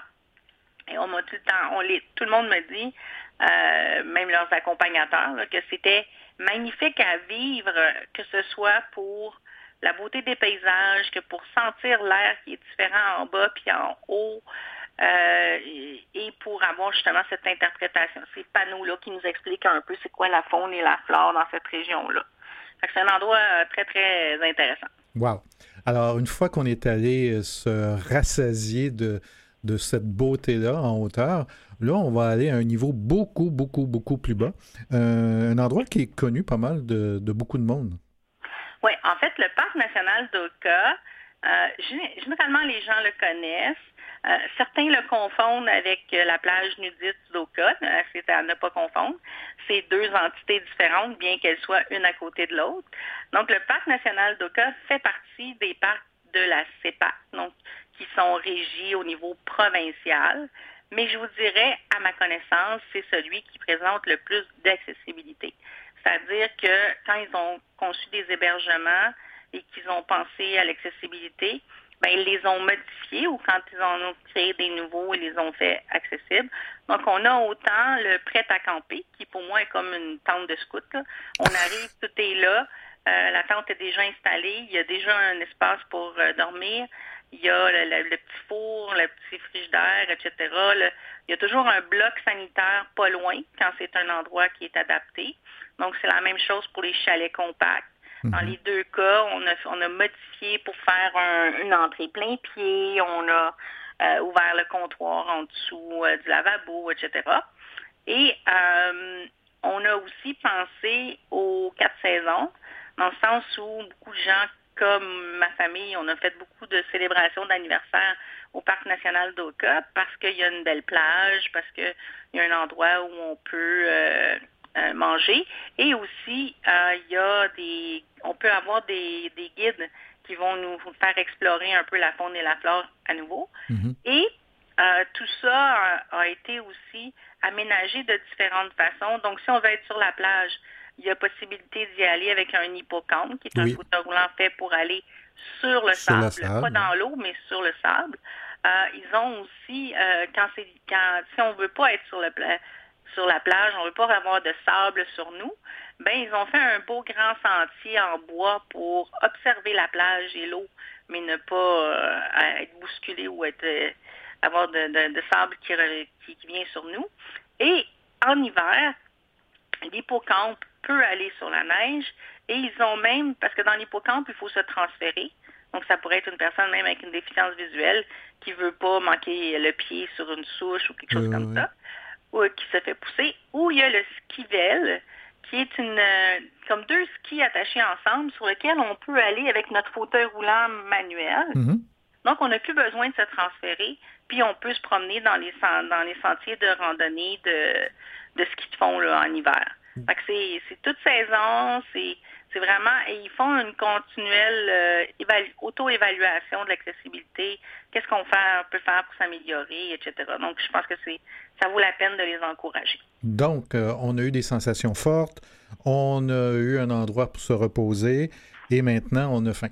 Et on m'a tout le temps, on les, tout le monde me dit, euh, même leurs accompagnateurs, là, que c'était magnifique à vivre, que ce soit pour la beauté des paysages, que pour sentir l'air qui est différent en bas puis en haut, euh, et, et pour avoir justement cette interprétation, ces panneaux-là qui nous expliquent un peu c'est quoi la faune et la flore dans cette région-là. Fait que c'est un endroit euh, très, très intéressant. Wow. Alors, une fois qu'on est allé euh, se rassasier de, de cette beauté-là en hauteur, là, on va aller à un niveau beaucoup, beaucoup, beaucoup plus bas. Euh, un endroit qui est connu pas mal de, de beaucoup de monde. Oui, en fait, le parc national d'Oka, euh, généralement, les gens le connaissent. Euh, certains le confondent avec euh, la plage nudiste d'Oka. Euh, c'est à ne pas confondre. C'est deux entités différentes, bien qu'elles soient une à côté de l'autre. Donc, le parc national d'Oka fait partie des parcs de la CEPAC, donc qui sont régis au niveau provincial. Mais je vous dirais, à ma connaissance, c'est celui qui présente le plus d'accessibilité. C'est-à-dire que quand ils ont conçu des hébergements et qu'ils ont pensé à l'accessibilité, ben, ils les ont modifiés, ou quand ils en ont créé des nouveaux, ils les ont fait accessibles. Donc, on a autant le prêt à camper, qui pour moi est comme une tente de scout, là. On arrive, tout est là. Euh, la tente est déjà installée. Il y a déjà un espace pour euh, dormir. Il y a le, le, le petit four, le petit frigidaire, et cetera. Le, il y a toujours un bloc sanitaire pas loin quand c'est un endroit qui est adapté. Donc, c'est la même chose pour les chalets compacts. Dans les deux cas, on a, on a modifié pour faire un, une entrée plein pied. On a euh, ouvert le comptoir en dessous euh, du lavabo, et cetera. Et euh, on a aussi pensé aux quatre saisons, dans le sens où beaucoup de gens, comme ma famille, on a fait beaucoup de célébrations d'anniversaire au Parc national d'Oka parce qu'il y a une belle plage, parce qu'il y a un endroit où on peut euh, euh, manger. Et aussi, euh, il y a des, on peut avoir des, des guides qui vont nous faire explorer un peu la faune et la flore à nouveau. Mm-hmm. Et euh, tout ça a, a été aussi aménagé de différentes façons. Donc, si on veut être sur la plage, il y a possibilité d'y aller avec un hippocampe, qui est oui. un fauteuil roulant fait pour aller sur le sur sable, sable, pas dans l'eau, mais sur le sable. Euh, ils ont aussi, euh, quand c'est quand si on veut pas être sur le pla- sur la plage, on veut pas avoir de sable sur nous, ben ils ont fait un beau grand sentier en bois pour observer la plage et l'eau, mais ne pas euh, être bousculé ou être euh, avoir de, de, de sable qui, qui, qui vient sur nous. Et en hiver, l'hippocampe peut aller sur la neige, et ils ont même, parce que dans l'hippocampe, il faut se transférer. Donc, ça pourrait être une personne même avec une déficience visuelle qui ne veut pas manquer le pied sur une souche ou quelque chose euh, comme ça, ou qui se fait pousser. Ou il y a le skivel, qui est une comme deux skis attachés ensemble sur lesquels on peut aller avec notre fauteuil roulant manuel. Mm-hmm. Donc, on n'a plus besoin de se transférer, puis on peut se promener dans les, dans les sentiers de randonnée de, de ski de fond là, en hiver. Fait que c'est, c'est toute saison, c'est, c'est vraiment, et ils font une continuelle euh, évalu- auto-évaluation de l'accessibilité, qu'est-ce qu'on fait, peut faire pour s'améliorer, et cetera. Donc, je pense que c'est, ça vaut la peine de les encourager. Donc, euh, on a eu des sensations fortes, on a eu un endroit pour se reposer, et maintenant, on a faim.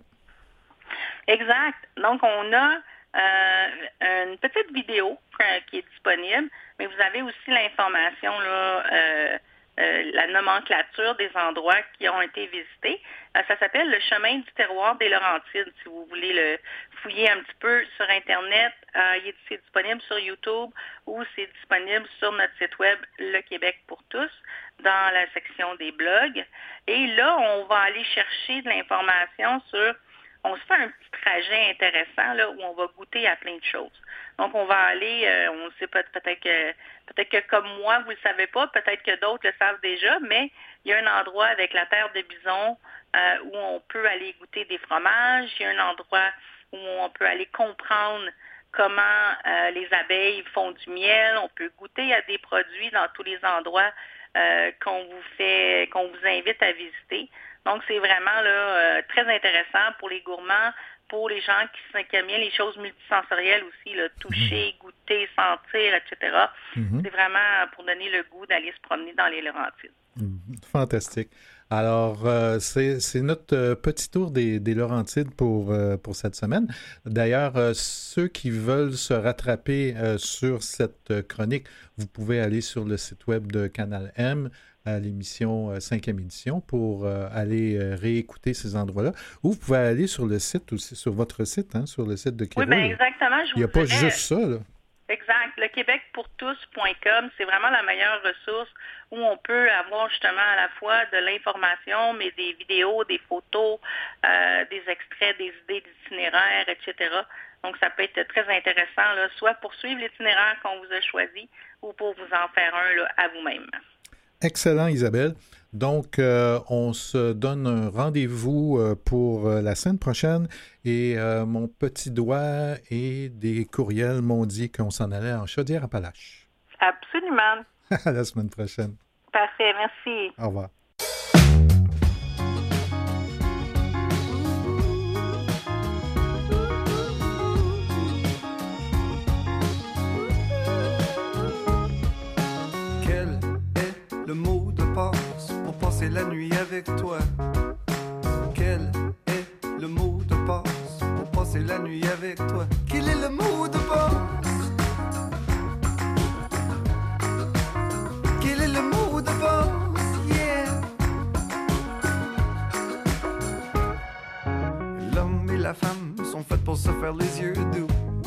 Exact. Donc, on a euh, une petite vidéo euh, qui est disponible, mais vous avez aussi l'information, là, euh, Euh, la nomenclature des endroits qui ont été visités. Euh, ça s'appelle le chemin du terroir des Laurentides, si vous voulez le fouiller un petit peu sur Internet. Euh, il est, c'est disponible sur YouTube ou c'est disponible sur notre site web Le Québec pour tous, dans la section des blogs. Et là, on va aller chercher de l'information sur... On se fait un petit trajet trajet intéressant là, où on va goûter à plein de choses. Donc, on va aller, euh, on ne sait pas, peut-être que peut-être que comme moi, vous ne le savez pas, peut-être que d'autres le savent déjà, mais il y a un endroit avec la terre de bison euh, où on peut aller goûter des fromages. Il y a un endroit où on peut aller comprendre comment euh, les abeilles font du miel. On peut goûter à des produits dans tous les endroits euh, qu'on vous fait, qu'on vous invite à visiter. Donc, c'est vraiment là euh, très intéressant pour les gourmands, pour les gens qui, qui aiment bien les choses multisensorielles aussi, là, toucher, mmh. goûter, sentir, et cetera. Mmh. C'est vraiment pour donner le goût d'aller se promener dans les Laurentides. Mmh. Fantastique. Alors, euh, c'est, c'est notre euh, petit tour des, des Laurentides pour, euh, pour cette semaine. D'ailleurs, euh, ceux qui veulent se rattraper euh, sur cette euh, chronique, vous pouvez aller sur le site web de Canal M, à l'émission euh, cinquième édition, pour euh, aller euh, réécouter ces endroits-là. Ou vous pouvez aller sur le site aussi, sur votre site, hein, sur le site de Québec. Oui, bien exactement. Je Il n'y a vous pas dirais... juste ça, là. Exact. Le québec pour tous point com, c'est vraiment la meilleure ressource où on peut avoir justement à la fois de l'information, mais des vidéos, des photos, euh, des extraits, des idées d'itinéraires, et cetera. Donc, ça peut être très intéressant, là, soit pour suivre l'itinéraire qu'on vous a choisi ou pour vous en faire un là, à vous-même. Excellent, Isabelle. Donc, euh, on se donne un rendez-vous euh, pour euh, la semaine prochaine et euh, mon petit doigt et des courriels m'ont dit qu'on s'en allait en Chaudière-Appalaches. Absolument. À la semaine prochaine. Parfait, merci. Au revoir. Quel est le mot de passe pour passer la nuit avec toi? Quel est le mot de passe pour passer la nuit avec toi? Quel est le mot de passe? Quel est le mot de passe? Yeah! L'homme et la femme sont faits pour se faire les yeux doux.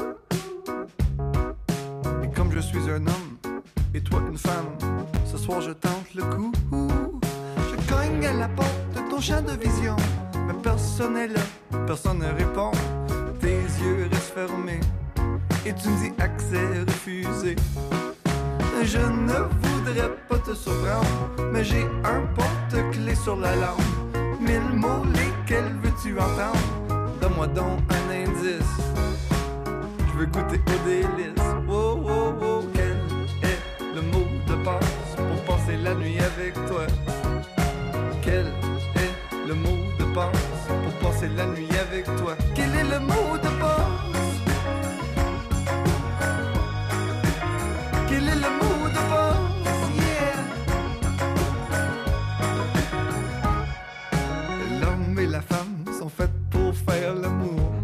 Et comme je suis un homme et toi une femme, ce soir je tente le coup. Je cogne à la porte de ton champ de vision, mais personne n'est là, personne ne répond. Tes yeux restent fermés et tu me dis accès refusé. Je ne voudrais pas te surprendre, mais j'ai un porte-clés sur la langue. Mille mots, lesquels veux-tu entendre? Donne-moi donc un indice. Je veux goûter au délice. Wow, wow, wow, quel est le mot de passe pour passer la nuit avec toi? Quel est le mot de passe pour passer la nuit avec toi? Quel est le mot de passe? Quel est le mot de passe? Yeah! L'homme et la femme sont faits pour faire l'amour.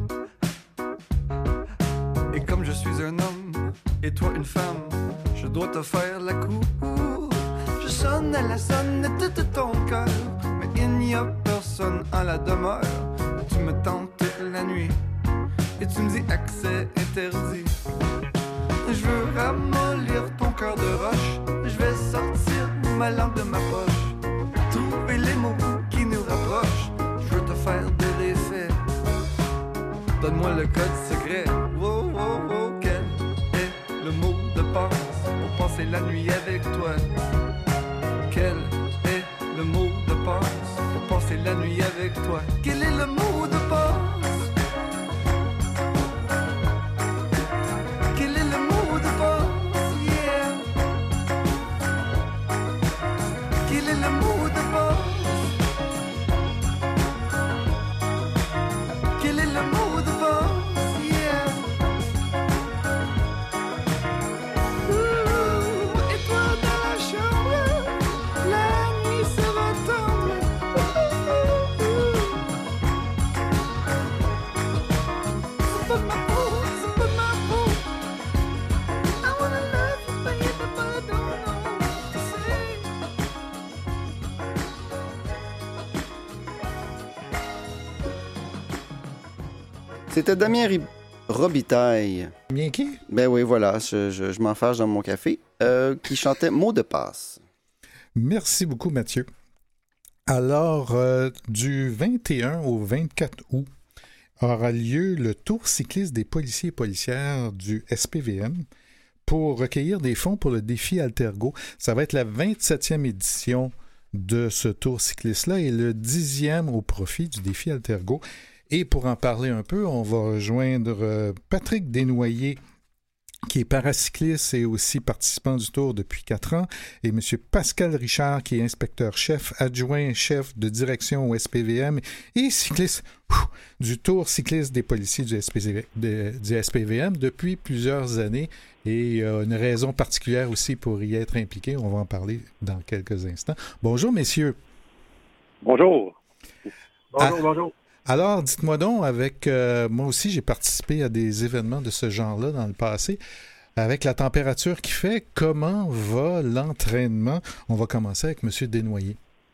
Et comme je suis un homme et toi une femme, je dois te faire la cour. Je sonne à la sonnette de ton cœur, mais il n'y a personne en la demeure. Tu me tentes toute la nuit et tu me dis accès interdit. Je veux ramollir ton cœur de roche. Je vais sortir ma langue de ma poche, trouver les mots qui nous rapprochent. Je veux te faire de l'effet. Donne-moi le code secret. Wow, wow, wow, quel est le mot de passe pour passer la nuit avec toi? Quel est le mot de passe pour passer la nuit avec toi? Quel est le mot de passe? Quel est le mot de passe? Yeah! Quel est le mot de passe? Quel est le mot de passe? Yeah! Ouh, et toi dans la chambre, la nuit sera tendre. Ouh, ouh. C'est pas de ma faute, c'est pas de ma faute. I wanna love you, baby, but I don't know what to say. C'était Damien Ri- Robitaille. Bien qui? Ben oui, voilà, je, je, je m'en fâche dans mon café. Euh, qui chantait Mot de passe. Merci beaucoup, Mathieu. Alors, euh, du vingt et un au vingt-quatre août, aura lieu le tour cycliste des policiers et policières du S P V M pour recueillir des fonds pour le défi Altergo. Ça va être la vingt-septième édition de ce tour cycliste-là et le dixième au profit du défi Altergo. Et pour en parler un peu, on va rejoindre Patrick Desnoyers, qui est paracycliste et aussi participant du Tour depuis quatre ans, et M. Pascal Richard, qui est inspecteur-chef, adjoint chef de direction au S P V M et cycliste ouf, du Tour cycliste des policiers du S P V, de, du S P V M depuis plusieurs années. Et il y a une raison particulière aussi pour y être impliqué. On va en parler dans quelques instants. Bonjour, messieurs. Bonjour. Bonjour, ah, bonjour. Alors, dites-moi donc, avec euh, moi aussi, j'ai participé à des événements de ce genre-là dans le passé. Avec la température qui fait, comment va l'entraînement? On va commencer avec M. Desnoyers.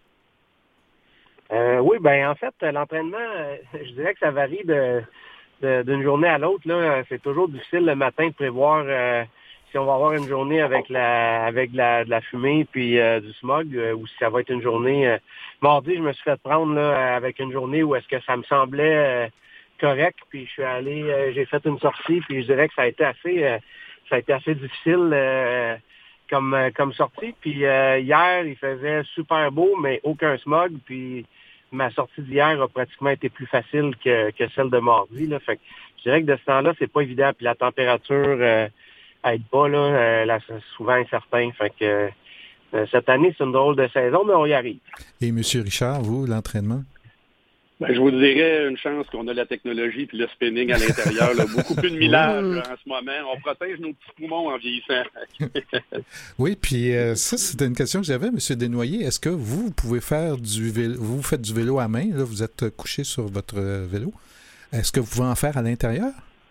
Euh, oui, bien, en fait, l'entraînement, je dirais que ça varie de, de, d'une journée à l'autre. Là. C'est toujours difficile le matin de prévoir euh, si on va avoir une journée avec la avec de la, de la fumée puis euh, du smog euh, ou si ça va être une journée... Euh, mardi, je me suis fait prendre là, avec une journée où est-ce que ça me semblait euh, correct, puis je suis allé, euh, j'ai fait une sortie, puis je dirais que ça a été assez euh, ça a été assez difficile euh, comme euh, comme sortie. Puis euh, hier, il faisait super beau, mais aucun smog, puis ma sortie d'hier a pratiquement été plus facile que, que celle de mardi. Là. Fait que je dirais que de ce temps-là, c'est pas évident. Puis la température euh, aide pas, là, euh, là, c'est souvent incertain. Fait que euh, cette année, c'est une drôle de saison, mais on y arrive. Et M. Richard, vous, l'entraînement? Ben, je vous dirais une chance qu'on a la technologie puis le spinning à l'intérieur. Là. Beaucoup plus de millage là, en ce moment. On protège nos petits poumons en vieillissant. Oui, puis euh, ça, c'était une question que j'avais, M. Desnoyers. Est-ce que vous, vous pouvez faire du vélo, vous faites du vélo à main, là, vous êtes couché sur votre vélo. Est-ce que vous pouvez en faire à l'intérieur?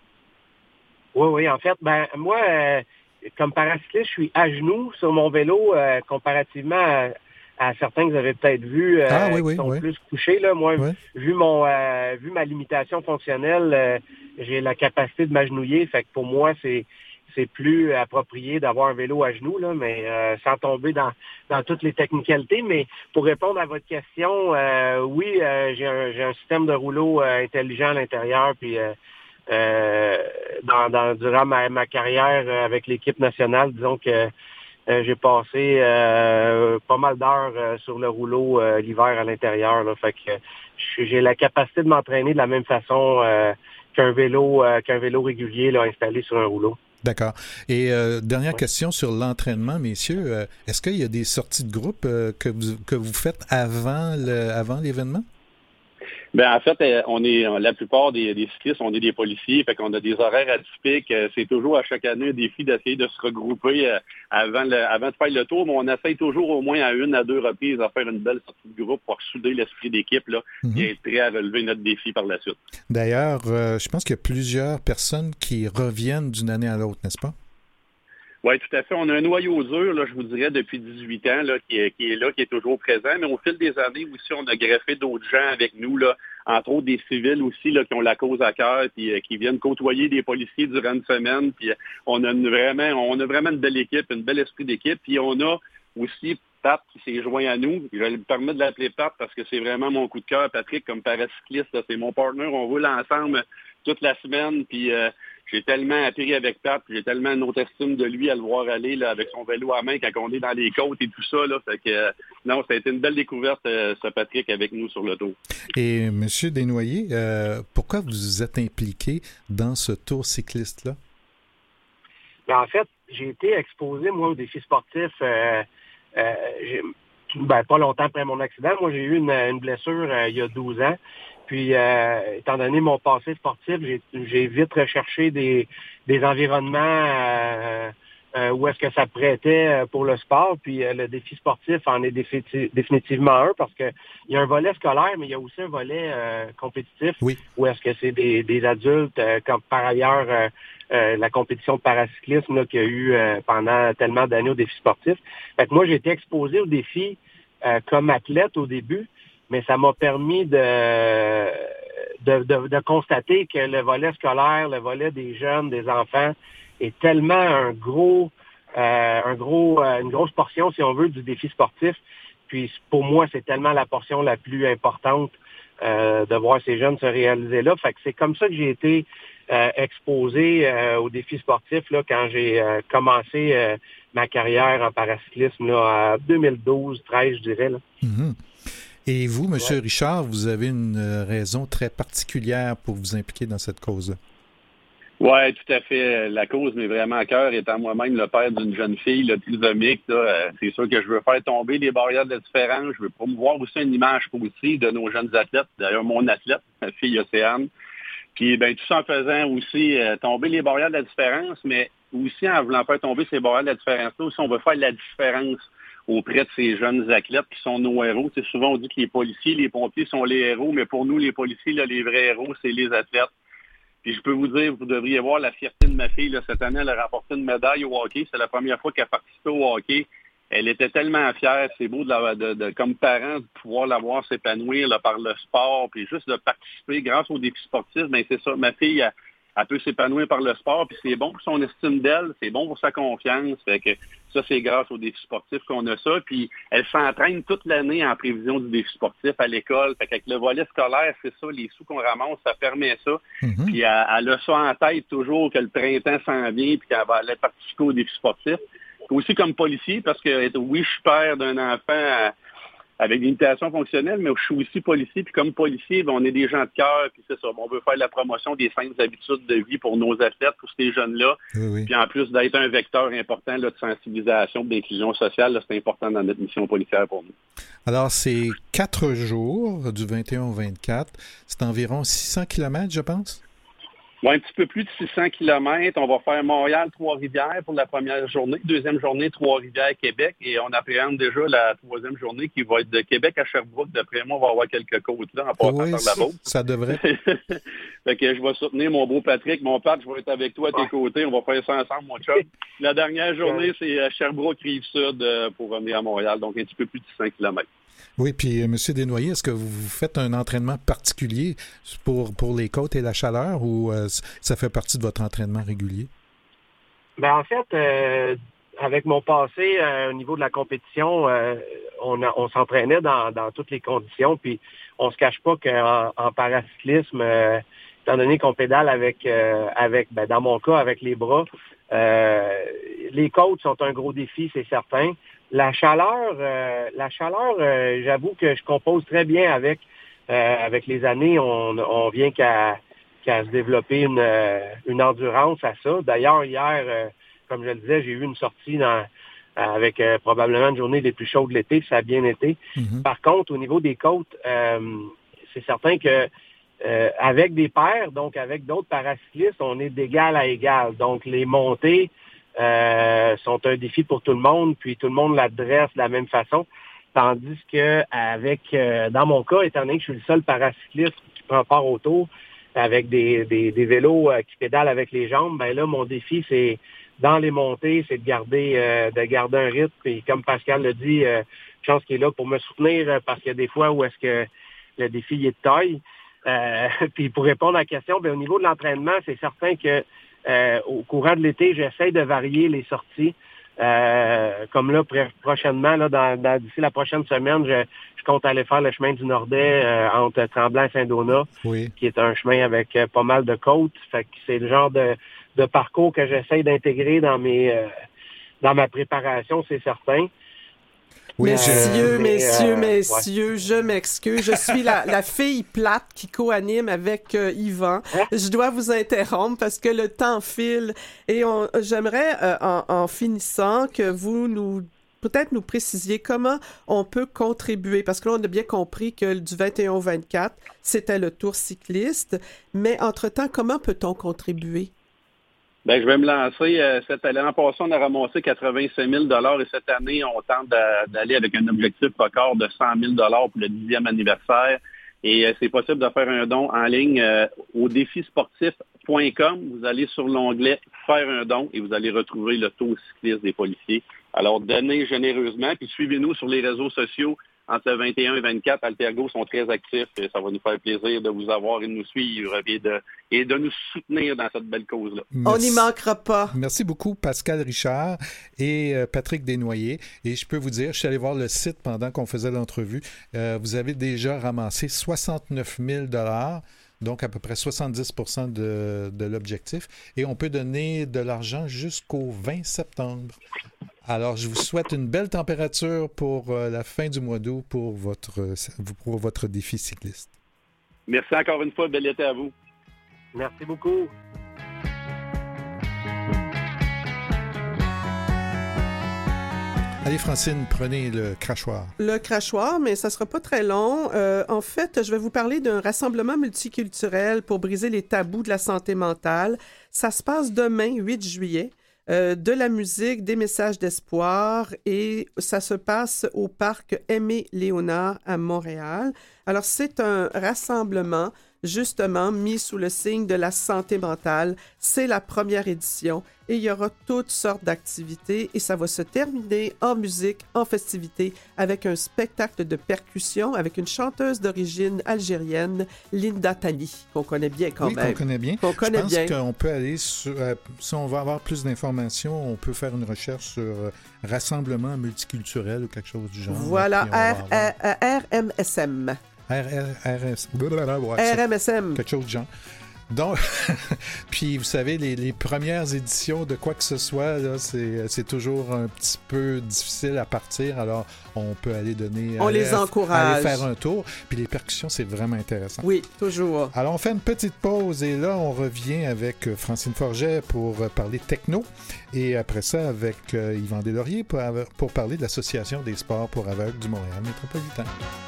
Oui, oui, en fait, ben moi, euh, comme paracycliste, je suis à genoux sur mon vélo euh, comparativement à, à certains que vous avez peut-être vus euh, ah, oui, qui oui, sont oui. plus couchés. Là. Moi, oui. vu mon euh, vu ma limitation fonctionnelle, euh, j'ai la capacité de m'agenouiller. Fait que pour moi, c'est c'est plus approprié d'avoir un vélo à genoux, là, mais euh, sans tomber dans, dans toutes les technicalités. Mais pour répondre à votre question, euh, oui, euh, j'ai un j'ai un système de rouleau euh, intelligent à l'intérieur, puis euh, Euh, dans, dans, durant ma, ma carrière avec l'équipe nationale, disons que euh, j'ai passé euh, pas mal d'heures euh, sur le rouleau euh, l'hiver à l'intérieur. Là, fait que euh, j'ai la capacité de m'entraîner de la même façon euh, qu'un vélo euh, qu'un vélo régulier là, installé sur un rouleau. D'accord. Et euh, dernière ouais. question sur l'entraînement, messieurs. Euh, est-ce qu'il y a des sorties de groupe euh, que vous que vous faites avant le avant l'événement? Ben en fait, on est la plupart des, des cyclistes, on est des policiers, fait qu'on a des horaires atypiques. C'est toujours à chaque année un défi d'essayer de se regrouper avant le, avant de faire le tour, mais on essaye toujours au moins à une à deux reprises à faire une belle sortie de groupe pour souder l'esprit d'équipe là, mm-hmm. et être prêt à relever notre défi par la suite. D'ailleurs, euh, je pense qu'il y a plusieurs personnes qui reviennent d'une année à l'autre, n'est-ce pas? Oui, tout à fait. On a un noyau dur, là, je vous dirais, depuis dix-huit ans, là, qui est, qui est là, qui est toujours présent. Mais au fil des années aussi, on a greffé d'autres gens avec nous, là, entre autres des civils aussi, là, qui ont la cause à cœur, puis euh, qui viennent côtoyer des policiers durant une semaine. Puis euh, on a une, vraiment, on a vraiment une belle équipe, une belle esprit d'équipe. Puis on a aussi Pat qui s'est joint à nous. Je me permets de l'appeler Pat parce que c'est vraiment mon coup de cœur, Patrick, comme paracycliste. Là, c'est mon partner. On roule ensemble toute la semaine. Puis euh, j'ai tellement appris avec Pat, j'ai tellement une autre estime de lui à le voir aller là, avec son vélo à main quand on est dans les côtes et tout ça. Là, fait que, euh, non, ça a été une belle découverte, euh, ce Patrick, avec nous sur le tour. Et M. Desnoyers, euh, pourquoi vous êtes impliqué dans ce tour cycliste-là? Ben, en fait, j'ai été exposé, moi, aux défis sportifs euh, euh, j'ai, ben, pas longtemps après mon accident. Moi, j'ai eu une, une blessure euh, il y a douze ans. Puis, euh, étant donné mon passé sportif, j'ai, j'ai vite recherché des, des environnements euh, euh, où est-ce que ça prêtait pour le sport. Puis, euh, le défi sportif en est défi- définitivement un parce que il y a un volet scolaire, mais il y a aussi un volet euh, compétitif oui. où est-ce que c'est des, des adultes, euh, comme par ailleurs euh, euh, la compétition de paracyclisme là, qu'il y a eu euh, pendant tellement d'années au défi sportif. Fait que moi, j'ai été exposé au défi euh, comme athlète au début. Mais ça m'a permis de, de, de, de constater que le volet scolaire, le volet des jeunes, des enfants, est tellement un gros, euh, un gros, euh, une grosse portion, si on veut, du défi sportif. Puis pour moi, c'est tellement la portion la plus importante euh, de voir ces jeunes se réaliser là. Fait que c'est comme ça que j'ai été euh, exposé euh, aux défis sportifs là, quand j'ai euh, commencé euh, ma carrière en paracyclisme là, en deux mille douze treize, je dirais. Là. Mm-hmm. Et vous, M. Ouais. Richard, vous avez une euh, raison très particulière pour vous impliquer dans cette cause-là. Oui, tout à fait. La cause m'est vraiment à cœur. Étant moi-même le père d'une jeune fille là, trisomique, là, euh, c'est sûr que je veux faire tomber les barrières de la différence. Je veux promouvoir aussi une image positive de nos jeunes athlètes. D'ailleurs, mon athlète, ma fille Océane. Puis, ben, tout ça en faisant aussi euh, tomber les barrières de la différence, mais aussi en voulant faire tomber ces barrières de la différence-là, aussi on veut faire la différence auprès de ces jeunes athlètes qui sont nos héros. Tu sais, souvent, on dit que les policiers, les pompiers sont les héros, mais pour nous, les policiers, là, les vrais héros, c'est les athlètes. Puis je peux vous dire, vous devriez voir la fierté de ma fille. Là, cette année, elle a rapporté une médaille au hockey. C'est la première fois qu'elle participait au hockey. Elle était tellement fière. C'est beau, de, la, de, de comme parent, de pouvoir la voir s'épanouir là, par le sport, puis juste de participer grâce aux défis sportifs. Bien, c'est ça. Ma fille, elle, elle peut s'épanouir par le sport, puis c'est bon pour son estime d'elle, c'est bon pour sa confiance. Fait que ça, c'est grâce aux défis sportifs qu'on a ça. Puis elle s'entraîne toute l'année en prévision du défi sportif à l'école. Fait qu'avec le volet scolaire, c'est ça, les sous qu'on ramasse, ça permet ça. Mm-hmm. Puis elle, elle a ça en tête toujours que le printemps s'en vient, puis qu'elle va aller participer aux défis sportifs. Aussi comme policier, parce que oui, je suis père d'un enfant à, avec des limitations fonctionnelles, mais je suis aussi policier, puis comme policier, ben, on est des gens de cœur, puis c'est ça, on veut faire la promotion des saines habitudes de vie pour nos athlètes, pour ces jeunes-là, oui, oui. Puis en plus d'être un vecteur important là, de sensibilisation, d'inclusion sociale, là, c'est important dans notre mission policière pour nous. Alors, c'est quatre jours, du vingt et un au vingt-quatre, c'est environ six cents kilomètres, je pense? Oui, un petit peu plus de six cents kilomètres. On va faire Montréal-Trois-Rivières pour la première journée. Deuxième journée, Trois-Rivières-Québec. Et on appréhende déjà la troisième journée qui va être de Québec à Sherbrooke. D'après moi, on va avoir quelques côtes là en passant oui, par la Beauce. Ça devrait. Fait que je vais soutenir mon beau Patrick. Mon Pat, je vais être avec toi à tes côtés. On va faire ça ensemble, mon chum. La dernière journée, c'est à Sherbrooke-Rive-Sud pour revenir à Montréal. Donc, un petit peu plus de six cents kilomètres. Oui, puis M. Desnoyers, est-ce que vous faites un entraînement particulier pour, pour les côtes et la chaleur ou euh, ça fait partie de votre entraînement régulier? Ben en fait, euh, avec mon passé euh, au niveau de la compétition, euh, on, a, on s'entraînait dans, dans toutes les conditions, puis on se cache pas qu'en en paracyclisme, euh, étant donné qu'on pédale avec, euh, avec ben, dans mon cas, avec les bras, euh, les côtes sont un gros défi, c'est certain. La chaleur, euh, la chaleur, euh, j'avoue que je compose très bien avec. Euh, avec les années, on, on vient qu'à, qu'à se développer une, euh, une endurance à ça. D'ailleurs, hier, euh, comme je le disais, j'ai eu une sortie dans, avec euh, probablement une journée des plus chaudes de l'été, puis ça a bien été. Mm-hmm. Par contre, au niveau des côtes, euh, c'est certain que euh, avec des pairs, donc avec d'autres paracyclistes, on est d'égal à égal. Donc, les montées Euh, sont un défi pour tout le monde, puis tout le monde l'adresse de la même façon. Tandis que avec euh, dans mon cas, étant donné que je suis le seul paracycliste qui prend part au tour avec des, des, des vélos euh, qui pédalent avec les jambes, ben là, mon défi, c'est dans les montées, c'est de garder euh, de garder un rythme. Et comme Pascal l'a dit, euh, je pense qu'il est là pour me soutenir euh, parce qu'il y a des fois où est-ce que le défi il est de taille. Euh, puis pour répondre à la question, ben, au niveau de l'entraînement, c'est certain que Euh, au courant de l'été, j'essaie de varier les sorties. Euh, comme là, pr- prochainement, là, dans, dans, d'ici la prochaine semaine, je, je compte aller faire le chemin du Nordais euh, entre Tremblant et Saint-Donat, oui. qui est un chemin avec euh, pas mal de côtes. Fait que c'est le genre de, de parcours que j'essaie d'intégrer dans mes euh, dans ma préparation, c'est certain. Oui, messieurs, euh, mais, messieurs, euh, messieurs, ouais. je m'excuse. Je suis la, la fille plate qui co-anime avec euh, Yvan. Je dois vous interrompre parce que le temps file et on, j'aimerais, euh, en, en finissant, que vous nous peut-être nous précisiez comment on peut contribuer, parce que là, on a bien compris que du vingt et un au vingt-quatre, c'était le tour cycliste, mais entre-temps, comment peut-on contribuer? Ben, je vais me lancer. Euh, cette année, l'an passé, on a ramassé quatre-vingt-cinq mille dollars et cette année, on tente d'a, d'aller avec un objectif record de cent mille dollars pour le dixième anniversaire. Et euh, c'est possible de faire un don en ligne euh, au défi sportif point com. Vous allez sur l'onglet « Faire un don » et vous allez retrouver le tour cycliste des policiers. Alors, donnez généreusement, puis suivez-nous sur les réseaux sociaux entre le vingt et un et vingt-quatre, Altergo sont très actifs et ça va nous faire plaisir de vous avoir et de nous suivre et de, et de nous soutenir dans cette belle cause-là. On n'y manquera pas. Merci beaucoup, Pascal Richard et euh, Patrick Desnoyers. Et je peux vous dire, je suis allé voir le site pendant qu'on faisait l'entrevue. Euh, vous avez déjà ramassé soixante-neuf mille dollars, donc à peu près soixante-dix pour cent de, de l'objectif. Et on peut donner de l'argent jusqu'au vingt septembre. Alors, je vous souhaite une belle température pour euh, la fin du mois d'août pour votre, pour votre défi cycliste. Merci encore une fois. Bel été à vous. Merci beaucoup. Allez, Francine, prenez le crachoir. Le crachoir, mais ça ne sera pas très long. Euh, en fait, je vais vous parler d'un rassemblement multiculturel pour briser les tabous de la santé mentale. Ça se passe demain, huit juillet. Euh, de la musique, des messages d'espoir et ça se passe au parc Aimé-Léonard à Montréal. Alors, c'est un rassemblement justement mis sous le signe de la santé mentale. C'est la première édition et il y aura toutes sortes d'activités et ça va se terminer en musique, en festivité, avec un spectacle de percussion avec une chanteuse d'origine algérienne, Linda Tali, qu'on connaît bien quand oui, même. Oui, qu'on connaît bien. Qu'on connaît Je pense bien. qu'on peut aller sur... Euh, si on va avoir plus d'informations, on peut faire une recherche sur euh, rassemblement multiculturel ou quelque chose du genre. Voilà, R R M S M. R S R M S M. Quelque chose du genre. Donc, puis vous savez, les, les premières éditions de quoi que ce soit, là, c'est, c'est toujours un petit peu difficile à partir. Alors, on peut aller donner... On aller, les encourage. Aller faire un tour. Puis les percussions, c'est vraiment intéressant. Oui, toujours. Alors, on fait une petite pause et là, on revient avec Francine Forget pour parler techno. Et après ça, avec euh, Yvan Deslauriers pour, pour parler de l'Association des sports pour aveugles du Montréal métropolitain.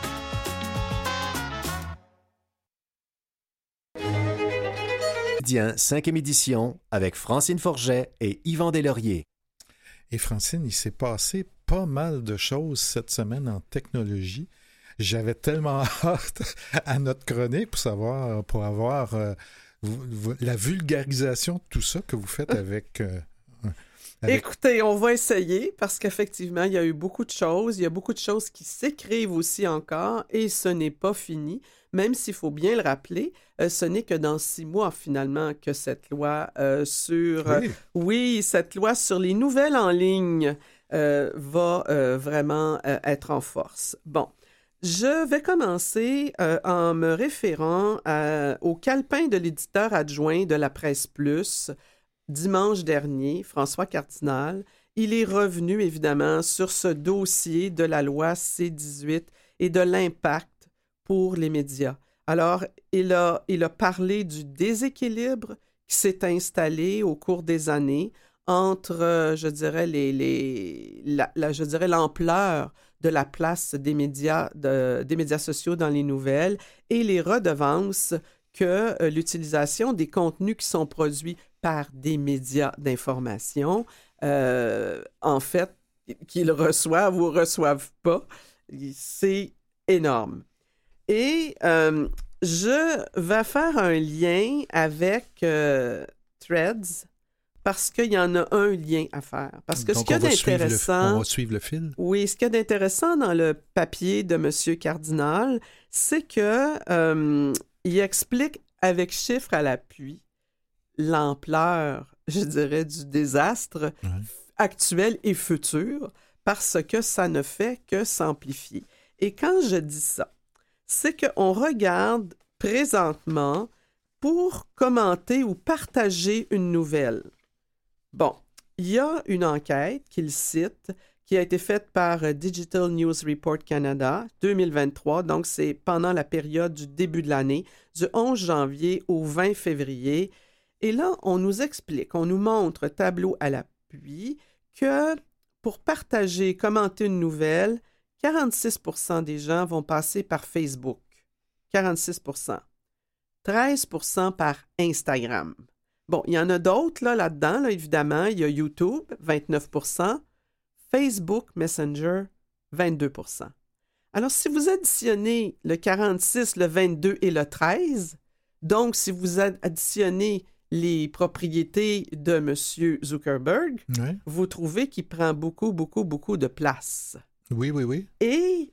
cinquième édition avec Francine Forget et Yvan Deslauriers. Et Francine, il s'est passé pas mal de choses cette semaine en technologie. J'avais tellement hâte à notre chronique pour savoir, pour avoir euh, vous, vous, la vulgarisation de tout ça que vous faites avec... Euh, Avec... Écoutez, on va essayer parce qu'effectivement, il y a eu beaucoup de choses. Il y a beaucoup de choses qui s'écrivent aussi encore et ce n'est pas fini. Même s'il faut bien le rappeler, euh, ce n'est que dans six mois, finalement, que cette loi euh, sur... Euh, oui. oui, cette loi sur les nouvelles en ligne euh, va euh, vraiment euh, être en force. Bon, je vais commencer euh, en me référant à, au calepin de l'éditeur adjoint de la Presse Plus. Dimanche dernier, François Cardinal, il est revenu évidemment sur ce dossier de la loi C dix-huit et de l'impact pour les médias. Alors, il a, il a parlé du déséquilibre qui s'est installé au cours des années entre, je dirais, les, les, la, la, je dirais l'ampleur de la place des médias, de, des médias sociaux dans les nouvelles et les redevances que euh, l'utilisation des contenus qui sont produits par des médias d'information, euh, en fait, qu'ils reçoivent ou reçoivent pas, c'est énorme. Et euh, je vais faire un lien avec euh, Threads parce qu'il y en a un lien à faire. Parce que Donc, ce qu'il y a d'intéressant... Le, on va suivre le fil. Oui, ce qu'il y a d'intéressant dans le papier de M. Cardinal, c'est que euh, il explique avec chiffres à l'appui l'ampleur, je dirais, du désastre ouais. actuel et futur parce que ça ne fait que s'amplifier. Et quand je dis ça, c'est qu'on regarde présentement pour commenter ou partager une nouvelle. Bon, il y a une enquête qu'il cite qui a été faite par Digital News Report Canada deux mille vingt-trois, donc c'est pendant la période du début de l'année, du onze janvier au vingt février. Et là, on nous explique, on nous montre tableau à l'appui que pour partager, commenter une nouvelle, quarante-six pour cent des gens vont passer par Facebook. quarante-six pour cent. treize pour cent par Instagram. Bon, il y en a d'autres là, là-dedans, là, évidemment. Il y a YouTube, vingt-neuf pour cent. Facebook Messenger, vingt-deux pour cent. Alors, si vous additionnez le quarante-six, le vingt-deux et le treize, donc si vous additionnez les propriétés de M. Zuckerberg, ouais. vous trouvez qu'il prend beaucoup, beaucoup, beaucoup de place. Oui, oui, oui. Et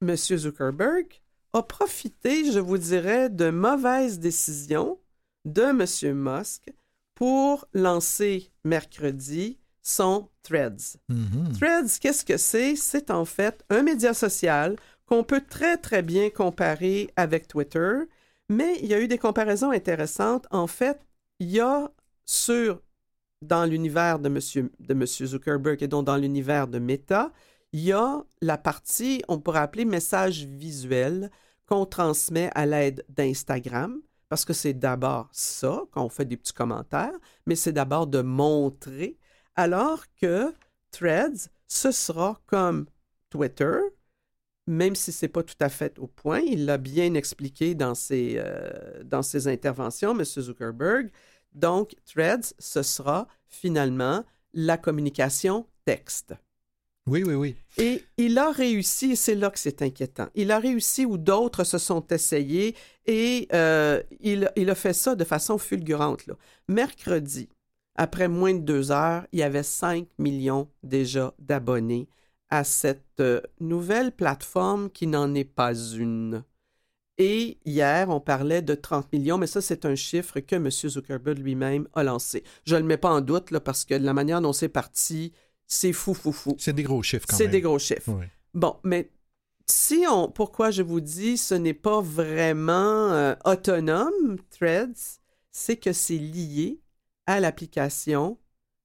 M. Zuckerberg a profité, je vous dirais, de mauvaises décisions de M. Musk pour lancer mercredi son Threads. Mhm. Threads, qu'est-ce que c'est? C'est en fait un média social qu'on peut très, très bien comparer avec Twitter, mais il y a eu des comparaisons intéressantes. En fait, il y a sur, dans l'univers de M. de M. Zuckerberg et donc dans l'univers de Meta, il y a la partie, on pourrait appeler message visuel, qu'on transmet à l'aide d'Instagram, parce que c'est d'abord ça, quand on fait des petits commentaires, mais c'est d'abord de montrer, alors que Threads, ce sera comme Twitter, même si ce n'est pas tout à fait au point. Il l'a bien expliqué dans ses, euh, dans ses interventions, M. Zuckerberg. Donc, Threads, ce sera finalement la communication texte. Oui, oui, oui. Et il a réussi, et c'est là que c'est inquiétant, il a réussi où d'autres se sont essayés et euh, il, il a fait ça de façon fulgurante, là. Mercredi, après moins de deux heures, il y avait cinq millions déjà d'abonnés à cette euh, nouvelle plateforme qui n'en est pas une. Et hier, on parlait de trente millions, mais ça, c'est un chiffre que M. Zuckerberg lui-même a lancé. Je ne le mets pas en doute, là, parce que de la manière dont c'est parti, c'est fou, fou, fou. C'est des gros chiffres quand c'est même. C'est des gros chiffres. Oui. Bon, mais si on... Pourquoi je vous dis ce n'est pas vraiment euh, autonome, Threads, c'est que c'est lié à l'application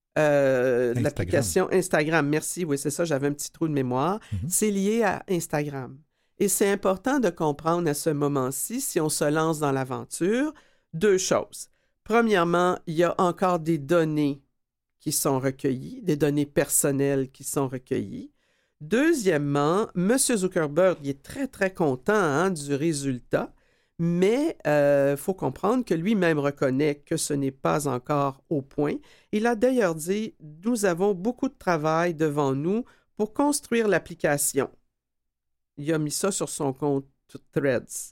euh, Instagram. l'application Instagram. Merci, oui, c'est ça, j'avais un petit trou de mémoire. Mhm. C'est lié à Instagram. Et c'est important de comprendre à ce moment-ci, si on se lance dans l'aventure, deux choses. Premièrement, il y a encore des données qui sont recueillies, des données personnelles qui sont recueillies. Deuxièmement, M. Zuckerberg il est très, très content hein, du résultat, mais il euh, faut comprendre que lui-même reconnaît que ce n'est pas encore au point. Il a d'ailleurs dit « Nous avons beaucoup de travail devant nous pour construire l'application. » Il a mis ça sur son compte Threads.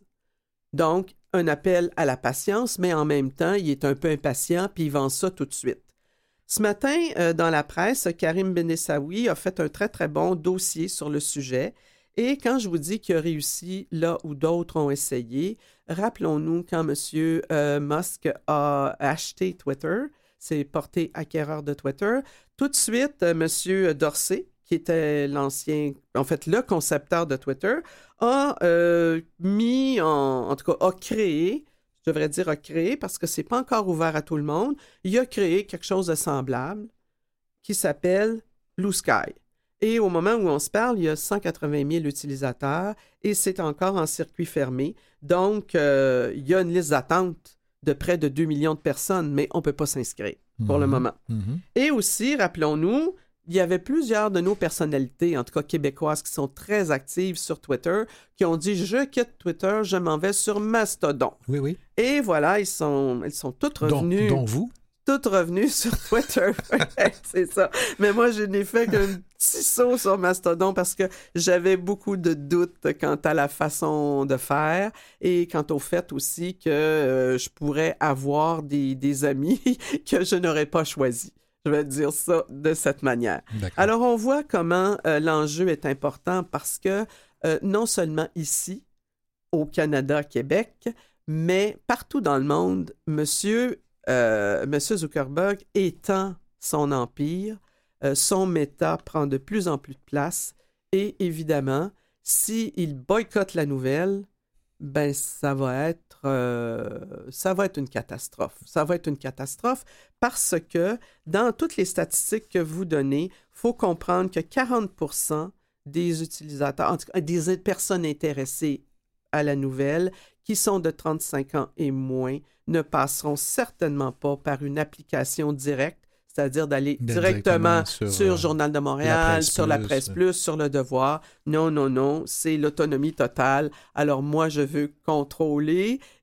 Donc, un appel à la patience, mais en même temps, il est un peu impatient, puis il vend ça tout de suite. Ce matin, euh, dans la presse, Karim Benessaoui a fait un très, très bon dossier sur le sujet. Et quand je vous dis qu'il a réussi là où d'autres ont essayé, rappelons-nous quand M. Euh, Musk a acheté Twitter, s'est porté acquéreur de Twitter, tout de suite, euh, M. Dorsey, qui était l'ancien, en fait, le concepteur de Twitter, a euh, mis, en, en tout cas, a créé, je devrais dire a créé, parce que c'est pas encore ouvert à tout le monde, il a créé quelque chose de semblable qui s'appelle Blue Sky. Et au moment où on se parle, il y a cent quatre-vingt mille utilisateurs et c'est encore en circuit fermé. Donc, euh, il y a une liste d'attente de près de deux millions de personnes, mais on ne peut pas s'inscrire pour Mhm. le moment. Mhm. Et aussi, rappelons-nous, il y avait plusieurs de nos personnalités, en tout cas québécoises, qui sont très actives sur Twitter, qui ont dit « Je quitte Twitter, je m'en vais sur Mastodon. » Oui, oui. Et voilà, ils sont, ils sont toutes Dont, revenues. dont vous. Toutes revenues sur Twitter. C'est ça. Mais moi, je n'ai fait qu'un petit saut sur Mastodon parce que j'avais beaucoup de doutes quant à la façon de faire et quant au fait aussi que euh, je pourrais avoir des, des amis que je n'aurais pas choisis. Je vais dire ça de cette manière. D'accord. Alors, on voit comment euh, l'enjeu est important parce que euh, non seulement ici, au Canada, Québec, mais partout dans le monde, monsieur, euh, monsieur Zuckerberg étend son empire, euh, son méta prend de plus en plus de place et évidemment, s'il boycotte la nouvelle, ben ça va être euh, ça va être une catastrophe. Ça va être une catastrophe parce que dans toutes les statistiques que vous donnez, il faut comprendre que quarante pour cent des utilisateurs, en tout cas des personnes intéressées à la nouvelle, qui sont de trente-cinq ans et moins, ne passeront certainement pas par une application directe, c'est-à-dire d'aller directement, directement sur, sur euh, Journal de Montréal, la sur plus, la Presse Plus, sur Le Devoir. Non, non, non, c'est l'autonomie totale. Alors moi, je veux contrôler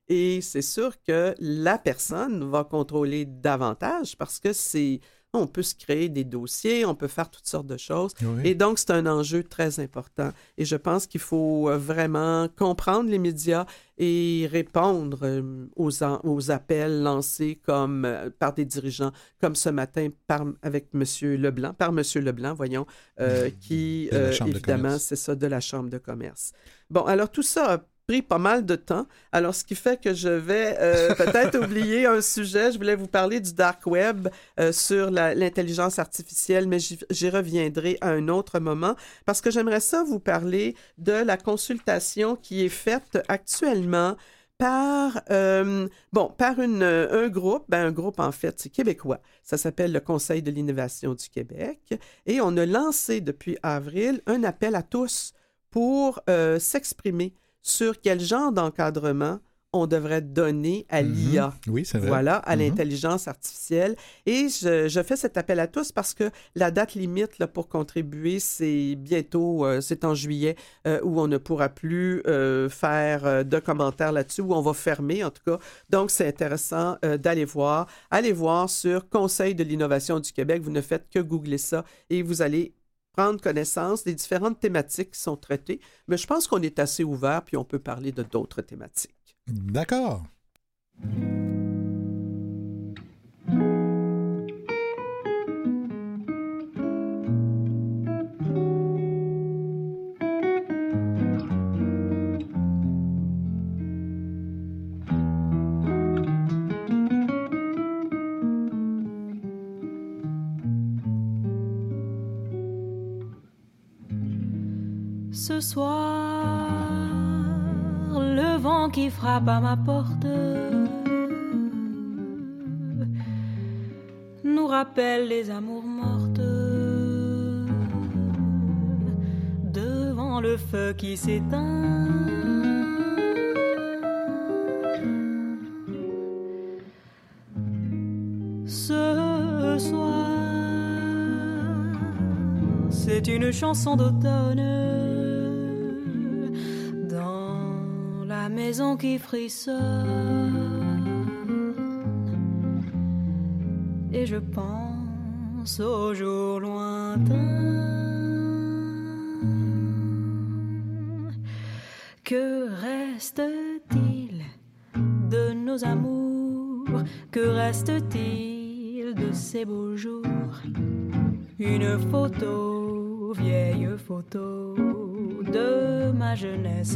Et c'est sûr que la personne va contrôler davantage parce que c'est... On peut se créer des dossiers, on peut faire toutes sortes de choses. Oui. Et donc, c'est un enjeu très important. Et je pense qu'il faut euh, vraiment comprendre les médias et répondre euh, aux, en- aux appels lancés comme, euh, par des dirigeants, comme ce matin par, avec M. Leblanc, par M. Leblanc, voyons, euh, qui, De la euh, Chambre de évidemment, commerce. c'est ça, de la Chambre de commerce. Bon, alors tout ça a pris pas mal de temps. Alors, ce qui fait que je vais euh, peut-être oublier un sujet. Je voulais vous parler du dark web euh, sur la- l'intelligence artificielle, mais j'y, j'y reviendrai à un autre moment parce que j'aimerais ça vous parler de la consultation qui est faite actuellement par, euh, bon, par une, un groupe, ben un groupe en fait, c'est québécois. Ça s'appelle le Conseil de l'innovation du Québec et on a lancé depuis avril un appel à tous pour euh, s'exprimer sur quel genre d'encadrement on devrait donner à l'I A. Mm-hmm. Oui, c'est vrai. Voilà, à Mm-hmm. l'intelligence artificielle. Et je, je fais cet appel à tous parce que la date limite là, pour contribuer, c'est bientôt, euh, c'est en juillet, euh, où on ne pourra plus euh, faire euh, de commentaires là-dessus, où on va fermer en tout cas. Donc, c'est intéressant euh, d'aller voir. Allez voir sur Conseil de l'innovation du Québec. Vous ne faites que googler ça et vous allez prendre connaissance des différentes thématiques qui sont traitées. Mais je pense qu'on est assez ouvert puis on peut parler de d'autres thématiques. D'accord. Ce soir, le vent qui frappe à ma porte nous rappelle les amours mortes devant le feu qui s'éteint. Ce soir, c'est une chanson d'automne dans la maison qui frissonne. Et je pense aux jours lointains. Que reste-t-il de nos amours? Que reste-t-il de ces beaux jours? Une photo, vieille photo de ma jeunesse.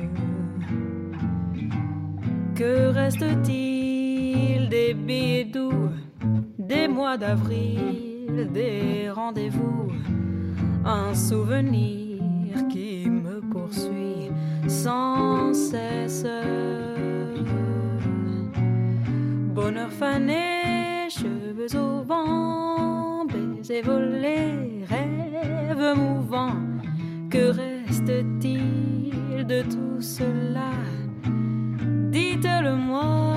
Que reste-t-il des billets doux, des mois d'avril, des rendez-vous? Un souvenir qui me poursuit sans cesse. Bonheur fané, cheveux au vent, baisers volés, rêves mouvants. Que reste-t-il de tout cela? Dites-le-moi.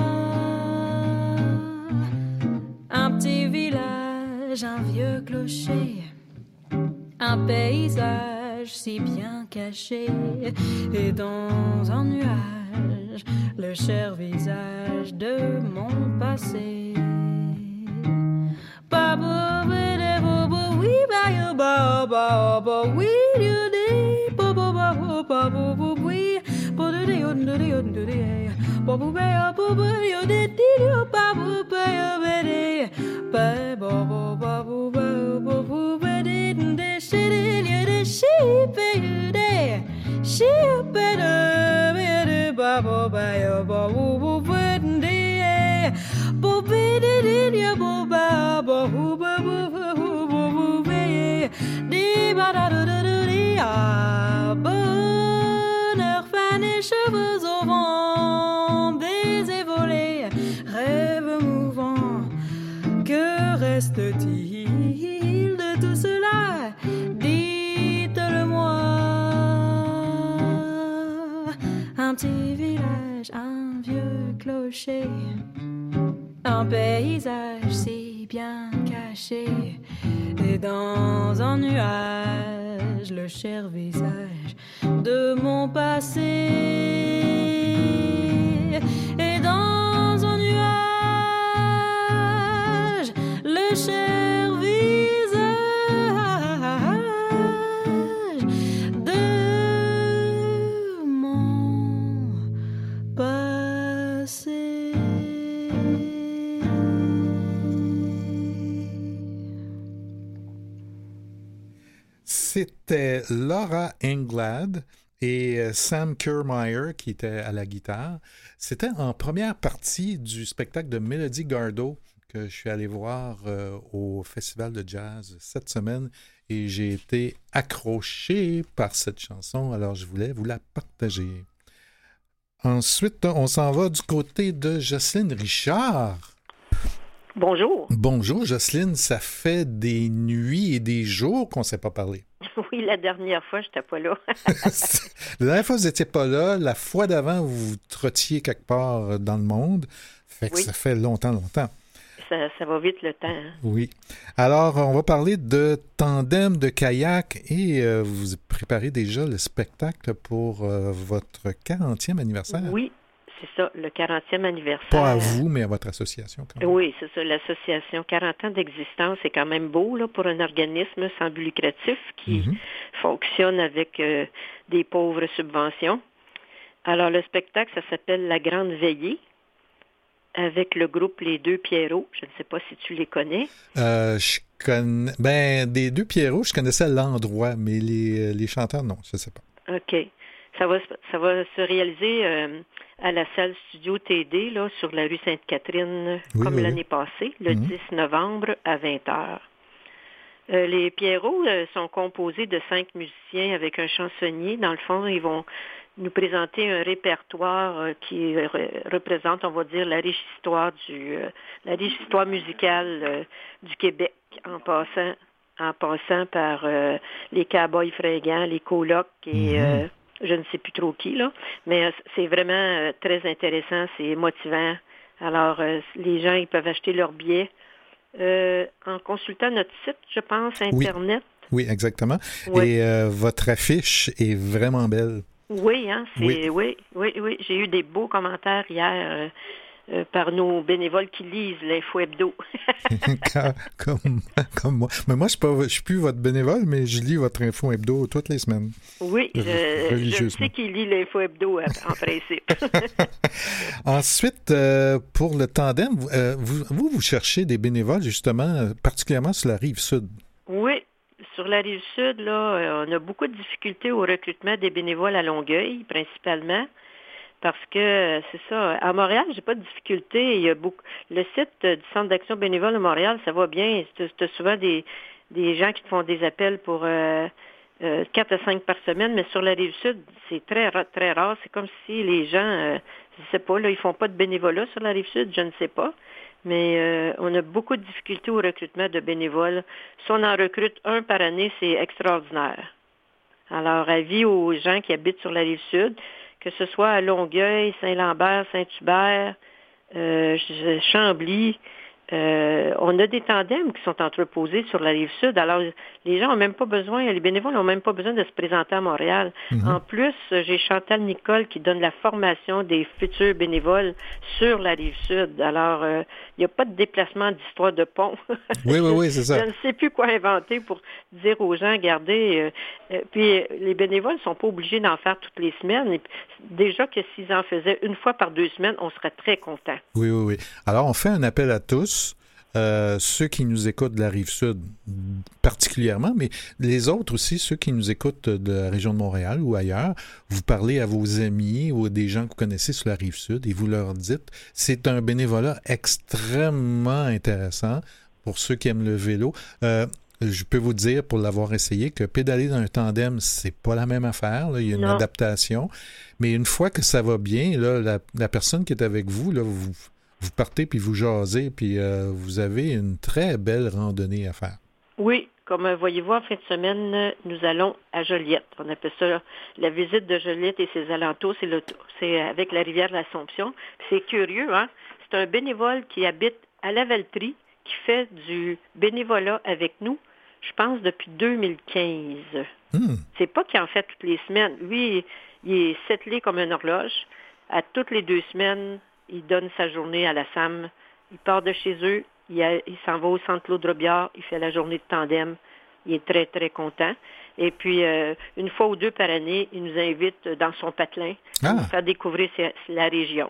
Un petit village, un vieux clocher, un paysage si bien caché, et dans un nuage, le cher visage de mon passé. Bonheur fané, cheveux au vent, baisers volés, rêves mouvants. Que reste-t-il de tout cela? Dites-le-moi. Un petit village, un vieux clocher, un paysage si bien caché, et dans un nuage, le cher visage de mon passé. cher visage de mon passé. C'était Laura Englad et euh, Sam Kiermaier qui étaient à la guitare. C'était en première partie du spectacle de Mélodie Gardot que je suis allé voir euh, au Festival de jazz cette semaine et j'ai été accroché par cette chanson, alors je voulais vous la partager. Ensuite, on s'en va du côté de Jocelyne Richard. Bonjour. Bonjour Jocelyne, ça fait des nuits et des jours qu'on ne s'est pas parlé. Oui, la dernière fois, je n'étais pas là. La dernière fois, vous n'étiez pas là. La fois d'avant, vous vous trottiez quelque part dans le monde. Fait que Oui. ça fait longtemps, longtemps. Ça, ça va vite le temps. hein. Oui. Alors, on va parler de tandem de kayak et euh, vous préparez déjà le spectacle pour euh, votre quarantième anniversaire. Oui, c'est ça, le quarantième anniversaire. Pas à vous, mais à votre association. Quand même. Oui, c'est ça, l'association quarante ans d'existence, c'est quand même beau là, pour un organisme sans but lucratif qui Mhm. fonctionne avec euh, des pauvres subventions. Alors, le spectacle, ça s'appelle La Grande Veillée, avec le groupe Les Deux Pierrots. Je ne sais pas si tu les connais. Euh, je connais... Ben, des deux Pierrots, je connaissais l'endroit, mais les, les chanteurs, non, je ne sais pas. OK. Ça va, se- ça va se réaliser euh, à la salle Studio T D, là, sur la rue Sainte-Catherine, Oui, comme oui, l'année oui. passée, le Mhm. dix novembre à vingt heures. Euh, les Pierrots euh, sont composés de cinq musiciens avec un chansonnier. Dans le fond, ils vont nous présenter un répertoire euh, qui re- représente, on va dire, la riche histoire du, euh, la riche histoire musicale euh, du Québec, en passant, en passant par euh, les Cowboys fringants, les colocs et Mhm. euh, je ne sais plus trop qui là, mais euh, c'est vraiment euh, très intéressant, c'est motivant. Alors, euh, les gens, ils peuvent acheter leurs billets euh, en consultant notre site, je pense, Oui. Internet. Oui, exactement. Oui. Et euh, votre affiche est vraiment belle. Oui, hein, c'est Oui. oui, oui, oui. J'ai eu des beaux commentaires hier euh, euh, par nos bénévoles qui lisent l'info hebdo. Comme- comme, comme moi. Mais moi, je ne suis, suis plus votre bénévole, mais je lis votre info hebdo toutes les semaines. Oui, je, je Religieusement. sais qu'il lit l'info hebdo euh, en principe. Ensuite, euh, pour le tandem, vous, euh, vous, vous, vous cherchez des bénévoles, justement, euh, particulièrement sur la rive sud. Oui, sur la rive sud, là, euh, on a beaucoup de difficultés au recrutement des bénévoles à Longueuil, principalement, parce que euh, c'est ça. À Montréal, j'ai pas de difficulté. Il y a beaucoup. Le site euh, du Centre d'action bénévole de Montréal, ça va bien. C'est c'est souvent des, des gens qui te font des appels pour euh, euh, quatre à cinq par semaine, mais sur la rive sud, c'est très ra- très rare. C'est comme si les gens, euh, je sais pas, là, ils font pas de bénévolat sur la rive sud, je ne sais pas. Mais euh, on a beaucoup de difficultés au recrutement de bénévoles. Si on en recrute un par année, c'est extraordinaire. Alors, avis aux gens qui habitent sur la rive sud, que ce soit à Longueuil, Saint-Lambert, Saint-Hubert, euh, Chambly, euh, on a des tandems qui sont entreposés sur la rive sud. Alors, les gens n'ont même pas besoin, les bénévoles n'ont même pas besoin de se présenter à Montréal. Mhm. En plus, j'ai Chantal Nicole qui donne la formation des futurs bénévoles sur la rive sud. Alors, euh, il n'y a pas de déplacement d'histoire de pont. Oui, oui, oui, c'est ça. Je ne sais plus quoi inventer pour dire aux gens, regardez, euh, euh, puis euh, les bénévoles ne sont pas obligés d'en faire toutes les semaines. Et puis, déjà que s'ils en faisaient une fois par deux semaines, on serait très contents. Oui, oui, oui. Alors, on fait un appel à tous, euh, ceux qui nous écoutent de la Rive-Sud particulièrement, mais les autres aussi, ceux qui nous écoutent de la région de Montréal ou ailleurs, vous parlez à vos amis ou des gens que vous connaissez sur la Rive-Sud et vous leur dites, c'est un bénévolat extrêmement intéressant pour ceux qui aiment le vélo. Euh, je peux vous dire, pour l'avoir essayé, que pédaler dans un tandem, c'est pas la même affaire. Là. Il y a une Non. adaptation. Mais une fois que ça va bien, là, la, la personne qui est avec vous, là, vous, vous partez puis vous jasez, puis euh, vous avez une très belle randonnée à faire. Oui, comme euh, voyez-vous, en fin de semaine, euh, nous allons à Joliette. On appelle ça la visite de Joliette et ses alentours. C'est, le, c'est avec la rivière de l'Assomption. C'est curieux, hein? C'est un bénévole qui habite à Lavaltrie, qui fait du bénévolat avec nous, je pense, depuis deux mille quinze. Hmm. C'est pas qu'il en fait toutes les semaines. Lui, il est settlé comme une horloge. À toutes les deux semaines, il donne sa journée à la S A M. Il part de chez eux, Il, a- il s'en va au centre Claude Robillard, il fait la journée de tandem. Il est très, très content. Et puis, euh, une fois ou deux par année, il nous invite dans son patelin à Ah. nous faire découvrir sa- la région.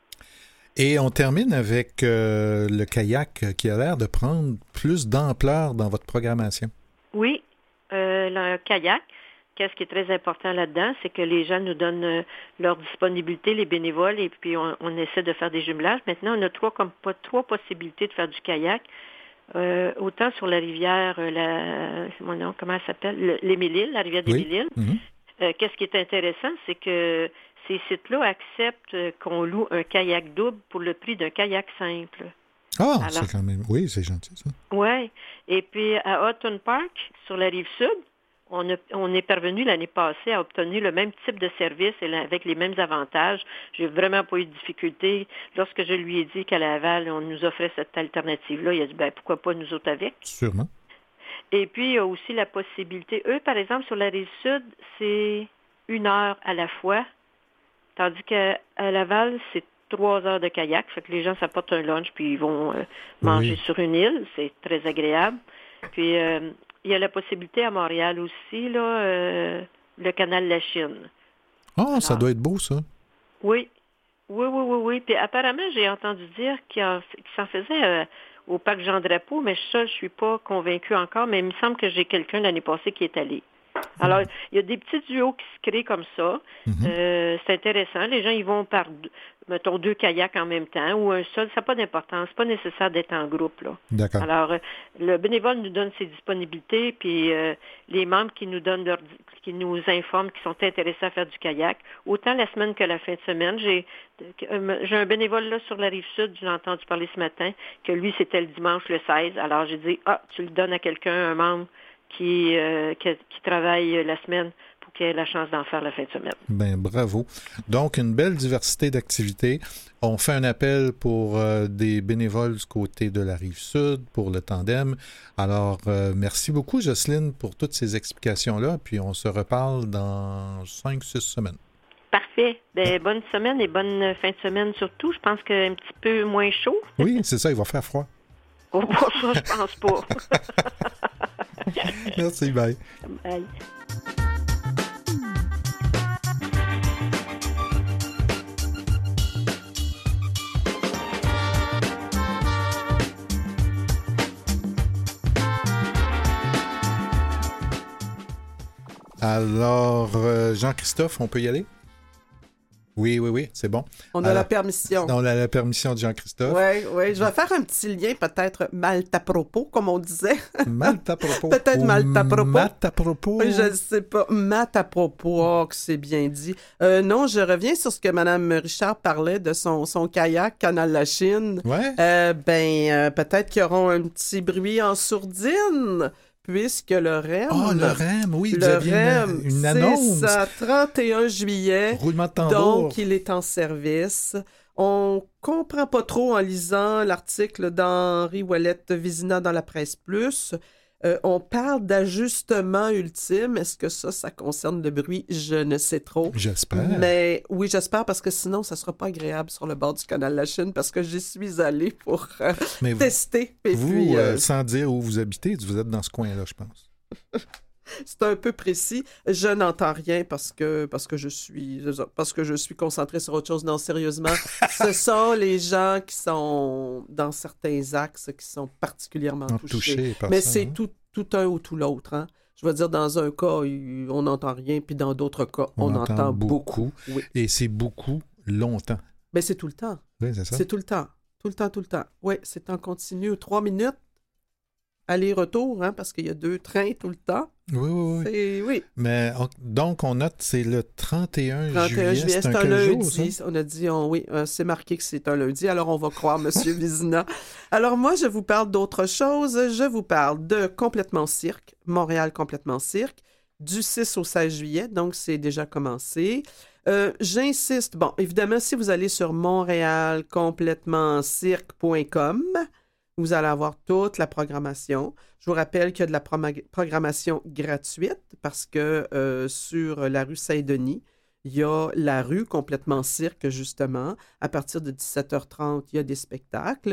Et on termine avec euh, le kayak qui a l'air de prendre plus d'ampleur dans votre programmation. Oui, euh, le kayak, qu'est-ce qui est très important là-dedans, c'est que les gens nous donnent euh, leur disponibilité, les bénévoles, et puis on, on essaie de faire des jumelages. Maintenant, on a trois, comme, pas, trois possibilités de faire du kayak. Euh, autant sur la rivière, euh, la, c'est mon nom, comment elle s'appelle? Le- Les Mille-Îles, la rivière des Oui. Mille-Îles. Mhm. Euh, qu'est-ce qui est intéressant, c'est que ces sites-là acceptent euh, qu'on loue un kayak double pour le prix d'un kayak simple. Ah, Alors- c'est quand même... Oui, c'est gentil, ça. Oui. Et puis à Houghton Park, sur la rive sud, on, a- on est parvenu l'année passée à obtenir le même type de service et la- avec les mêmes avantages. J'ai vraiment pas eu de difficulté. Lorsque je lui ai dit qu'à Laval, on nous offrait cette alternative-là, il a dit, ben pourquoi pas nous autres avec? Sûrement. Et puis, il y a aussi la possibilité, eux, par exemple, sur la rive sud, c'est une heure à la fois, tandis qu'à à Laval, c'est trois heures de kayak. Fait que les gens s'apportent un lunch, puis ils vont euh, manger Oui. sur une île. C'est très agréable. Puis, euh, il y a la possibilité à Montréal aussi, là, euh, le canal de la Chine. Ah, ça Alors- doit être beau, ça. Oui. Oui, oui, oui, oui. Puis apparemment, j'ai entendu dire qu'il en- qu'il s'en faisait euh, au parc Jean-Drapeau, mais ça, je suis pas convaincue encore, mais il me semble que j'ai quelqu'un l'année passée qui est allé. Alors, il y a des petits duos qui se créent comme ça. Mhm. Euh, c'est intéressant. Les gens, ils vont par, deux- mettons, deux kayaks en même temps ou un seul. Ça n'a pas d'importance. C'est pas nécessaire d'être en groupe, là. D'accord. Alors, euh, le bénévole nous donne ses disponibilités, puis euh, les membres qui nous donnent leur, qui nous informent qu'ils sont intéressés à faire du kayak, autant la semaine que la fin de semaine. J'ai, euh, j'ai un bénévole là sur la rive sud, je l'ai entendu parler ce matin, que lui, c'était le dimanche le seize. Alors, j'ai dit, ah, tu le donnes à quelqu'un, un membre qui, euh, qui, qui travaille la semaine pour qu'il ait la chance d'en faire la fin de semaine. Ben, bravo. Donc, une belle diversité d'activités. On fait un appel pour euh, des bénévoles du côté de la Rive-Sud, pour le tandem. Alors, euh, merci beaucoup, Jocelyne, pour toutes ces explications-là. Puis, on se reparle dans cinq six semaines. Parfait. Ben, bonne semaine et bonne fin de semaine surtout. Je pense qu'un petit peu moins chaud. Oui, c'est ça, il va faire froid. Oh, ça, je pense pas. Merci, bye. Bye. Alors, euh, Jean-Christophe, on peut y aller? Oui, oui, oui, c'est bon. On a Alors, la permission. On a la permission de Jean-Christophe. Oui, oui. Je vais faire un petit lien, peut-être mal à propos, comme on disait. Mal à propos. Peut-être Ou mal à propos. Mal à propos. Oui, je ne sais pas. Mat à propos, oh, que c'est bien dit. Euh, non, je reviens sur ce que Mme Richard parlait de son, son kayak Canal La Chine. Ouais. Euh, ben, euh, peut-être qu'ils auront un petit bruit en sourdine, puisque le R E M... Oh, le R E M, oui, vous le aviez R E M, une, une c'est annonce. ça, trente et un juillet. Roulement de tambour. Donc, il est en service. On comprend pas trop en lisant l'article d'Henri Ouellette-Vizina dans la Presse Plus. Euh, on parle d'ajustement ultime. Est-ce que ça, ça concerne le bruit? Je ne sais trop. J'espère. Mais oui, j'espère, parce que sinon, ça sera pas agréable sur le bord du canal La Chine, parce que j'y suis allée pour euh, Mais vous- tester. Et Vous, puis, euh, euh, sans dire où vous habitez, vous êtes dans ce coin-là, je pense. c'est un peu précis. Je n'entends rien parce que, parce que je suis parce que je suis concentrée sur autre chose. Non, sérieusement, ce sont les gens qui sont dans certains axes qui sont particulièrement Ah, touchés. touchés par Mais ça, c'est hein. tout, tout un ou tout l'autre. Hein? Je veux dire, dans un cas, il- on n'entend rien, puis dans d'autres cas, on, entend beaucoup. Oui. Et c'est beaucoup longtemps. Mais c'est tout le temps. Oui, c'est ça. C'est tout le temps. Tout le temps, tout le temps. Oui, c'est en continu. Trois minutes, aller-retour, hein, parce qu'il y a deux trains tout le temps. Oui, oui, oui. C'est- oui. Mais on- donc, on note, c'est le trente et un, trente et un juillet, c'est un quel jour, lundi. ça? On a dit, on- oui, euh, c'est marqué que c'est un lundi, alors on va croire M. Vizina. Alors moi, je vous parle d'autre chose. Je vous parle de Complètement Cirque, Montréal Complètement Cirque, du six au seize juillet, donc c'est déjà commencé. Euh, j'insiste, bon, évidemment, si vous allez sur montréal complètement cirque point com, vous allez avoir toute la programmation. Je vous rappelle qu'il y a de la proma- programmation gratuite parce que euh, sur la rue Saint-Denis, il y a la rue Complètement Cirque, justement. À partir de dix-sept heures trente, il y a des spectacles.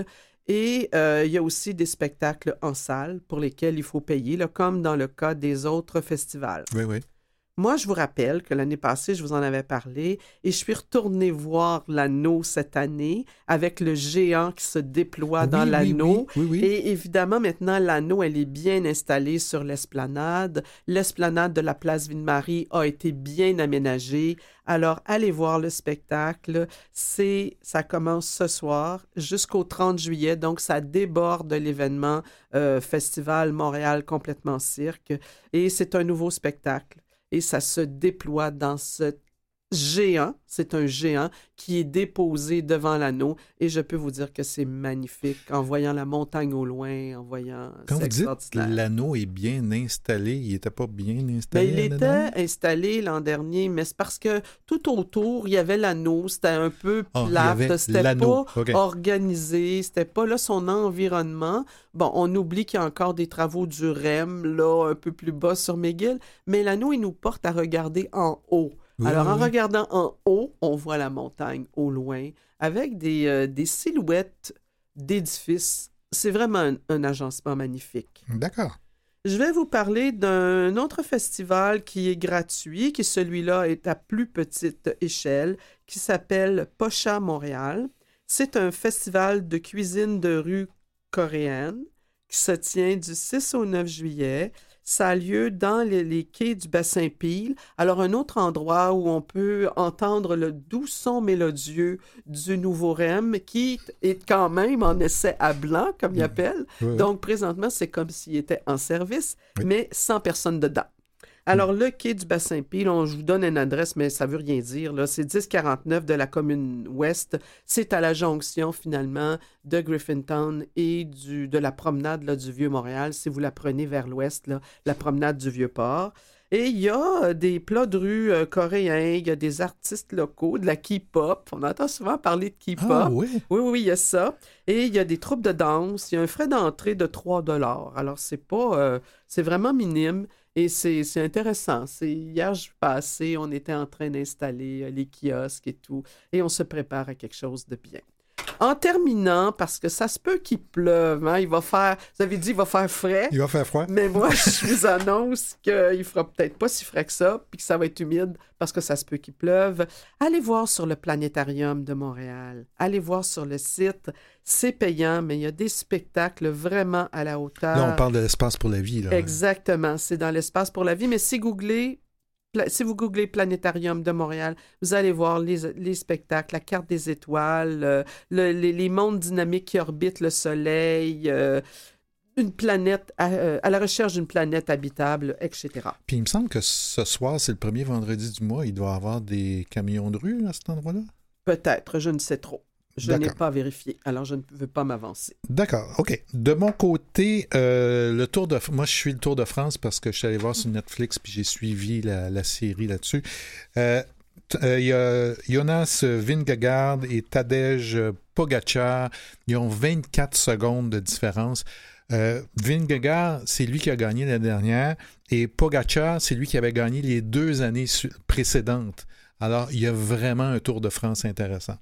Et euh, il y a aussi des spectacles en salle pour lesquels il faut payer, là, comme dans le cas des autres festivals. Oui, oui. Moi, je vous rappelle que l'année passée, je vous en avais parlé et je suis retournée voir l'anneau cette année avec le géant qui se déploie Oui, dans oui, l'anneau. oui, oui, oui. Et évidemment, maintenant, l'anneau, elle est bien installée sur l'esplanade. L'esplanade de la place Ville-Marie a été bien aménagée. Alors, allez voir le spectacle. C'est, ça commence ce soir jusqu'au trente juillet. Donc, ça déborde l'événement euh, Festival Montréal complètement cirque. Et c'est un nouveau spectacle. Et ça se déploie dans ce géant. C'est un géant qui est déposé devant l'anneau. Et je peux vous dire que c'est magnifique en voyant la montagne au loin, en voyant... Quand c'est vous dites extraordinaire. l'anneau est bien installé, il n'était pas bien installé? Ben, il l'année était dernière? installé l'an dernier, mais c'est parce que tout autour, il y avait l'anneau. C'était un peu Ah, il y plate. avait C'était l'anneau. pas OK. organisé. C'était pas là son environnement. Bon, on oublie qu'il y a encore des travaux du R E M, là, un peu plus bas sur McGill, mais l'anneau, il nous porte à regarder en haut. Oui, Alors, en oui. regardant en haut, on voit la montagne au loin avec des, euh, des silhouettes d'édifices. C'est vraiment un, un agencement magnifique. D'accord. Je vais vous parler d'un autre festival qui est gratuit, qui celui-là est à plus petite échelle, qui s'appelle Pocha Montréal. C'est un festival de cuisine de rue coréenne qui se tient du six au neuf juillet. Ça a lieu dans les, les quais du bassin Peel. Alors, un autre endroit où on peut entendre le doux son mélodieux du nouveau R E M qui est quand même en essai à blanc, comme il appelle. Oui, oui. Donc, présentement, c'est comme s'il était en service, Oui. mais sans personne dedans. Alors, le quai du bassin Peel, on, je vous donne une adresse, mais ça ne veut rien dire. Là. C'est dix quarante-neuf de la commune ouest. C'est à la jonction, finalement, de Griffintown et du, de la promenade là, du Vieux-Montréal. Si vous la prenez vers l'ouest, là, la promenade du Vieux-Port. Et il y a euh, des plats de rue euh, coréens, il y a des artistes locaux, de la K-pop. On entend souvent parler de K-pop. Ah oui? Oui, oui, il y a ça. Et il y a des troupes de danse. Il y a un frais d'entrée de trois dollars. Alors, c'est pas... euh, c'est vraiment minime. Et c'est, c'est intéressant. C'est, hier, je suis passé, on était en train d'installer euh, les kiosques et tout. Et on se prépare à quelque chose de bien. En terminant, parce que ça se peut qu'il pleuve, hein, il va faire... Vous avez dit, il va faire frais. Il va faire froid? Mais moi, je vous annonce qu'il fera peut-être pas si frais que ça, puis que ça va être humide parce que ça se peut qu'il pleuve. Allez voir sur le Planétarium de Montréal. Allez voir sur le site. C'est payant, mais il y a des spectacles vraiment à la hauteur. Là, on parle de l'espace pour la vie. Là. Exactement. C'est dans l'espace pour la vie. Mais si, googlez, pla- si vous googlez Planétarium de Montréal, vous allez voir les, les spectacles, la carte des étoiles, euh, le- les, les mondes dynamiques qui orbitent le Soleil, euh, une planète, à, euh, à la recherche d'une planète habitable, et cetera. Puis il me semble que ce soir, c'est le premier vendredi du mois, il doit y avoir des camions de rue à cet endroit-là. Peut-être, je ne sais trop. Je n'ai D'accord. pas vérifié, alors je ne veux pas m'avancer. D'accord, OK. De mon côté, euh, le Tour de moi, je suis le Tour de France parce que je suis allé voir sur Netflix puis j'ai suivi la, la série là-dessus. Euh, t- euh, Il y a Jonas Vingegaard et Tadej Pogačar. Ils ont vingt-quatre secondes de différence. Euh, Vingegaard, c'est lui qui a gagné l'année dernière et Pogačar, c'est lui qui avait gagné les deux années su- précédentes. Alors, il y a vraiment un Tour de France intéressant.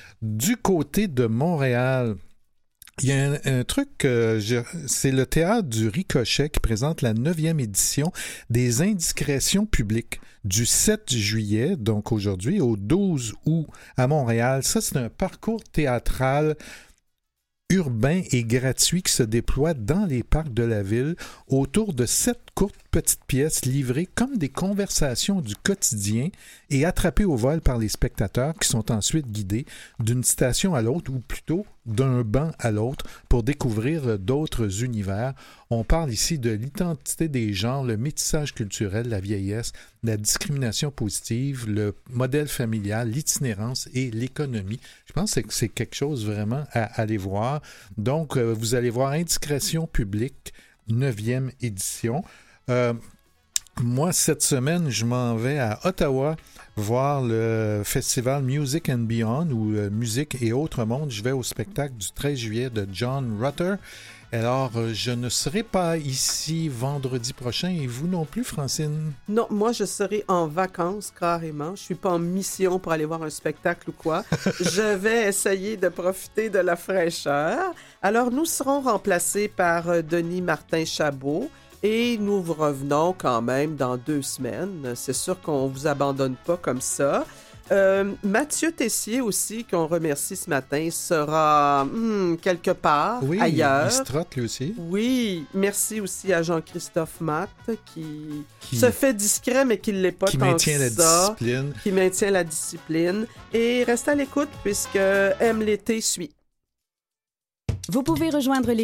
Du côté de Montréal, il y a un, un truc, euh, je- c'est le Théâtre du Ricochet qui présente la neuvième édition des Indiscrétions publiques du sept juillet, donc aujourd'hui, au douze août à Montréal. Ça, c'est un parcours théâtral urbain et gratuit qui se déploie dans les parcs de la ville autour de sept courtes petites pièces livrées comme des conversations du quotidien et attrapées au vol par les spectateurs qui sont ensuite guidés d'une station à l'autre ou plutôt d'un banc à l'autre pour découvrir d'autres univers. On parle ici de l'identité des genres, le métissage culturel, la vieillesse, la discrimination positive, le modèle familial, l'itinérance et l'économie. Je pense que c'est quelque chose vraiment à aller voir. Donc, euh, vous allez voir Indiscrétion publique, neuvième édition. Euh, moi, cette semaine, je m'en vais à Ottawa voir le festival Music and Beyond ou euh, Musique et Autres Mondes. Je vais au spectacle du treize juillet de John Rutter. Alors, euh, je ne serai pas ici vendredi prochain et vous non plus, Francine? Non, moi, je serai en vacances carrément. Je suis pas en mission pour aller voir un spectacle ou quoi. Je vais essayer de profiter de la fraîcheur. Alors, nous serons remplacés par euh, Denis Martin-Chabot et nous vous revenons quand même dans deux semaines. C'est sûr qu'on vous abandonne pas comme ça. Euh, Mathieu Tessier aussi, qu'on remercie ce matin, sera hmm, quelque part Oui, ailleurs. il se trotte lui aussi. Oui, merci aussi à Jean-Christophe Matt qui, Qui- se fait discret mais qui ne l'est pas Qui tant maintient que la ça. discipline. Qui maintient la discipline. Et reste à l'écoute puisque Aime l'été suit. Vous pouvez rejoindre l'équipe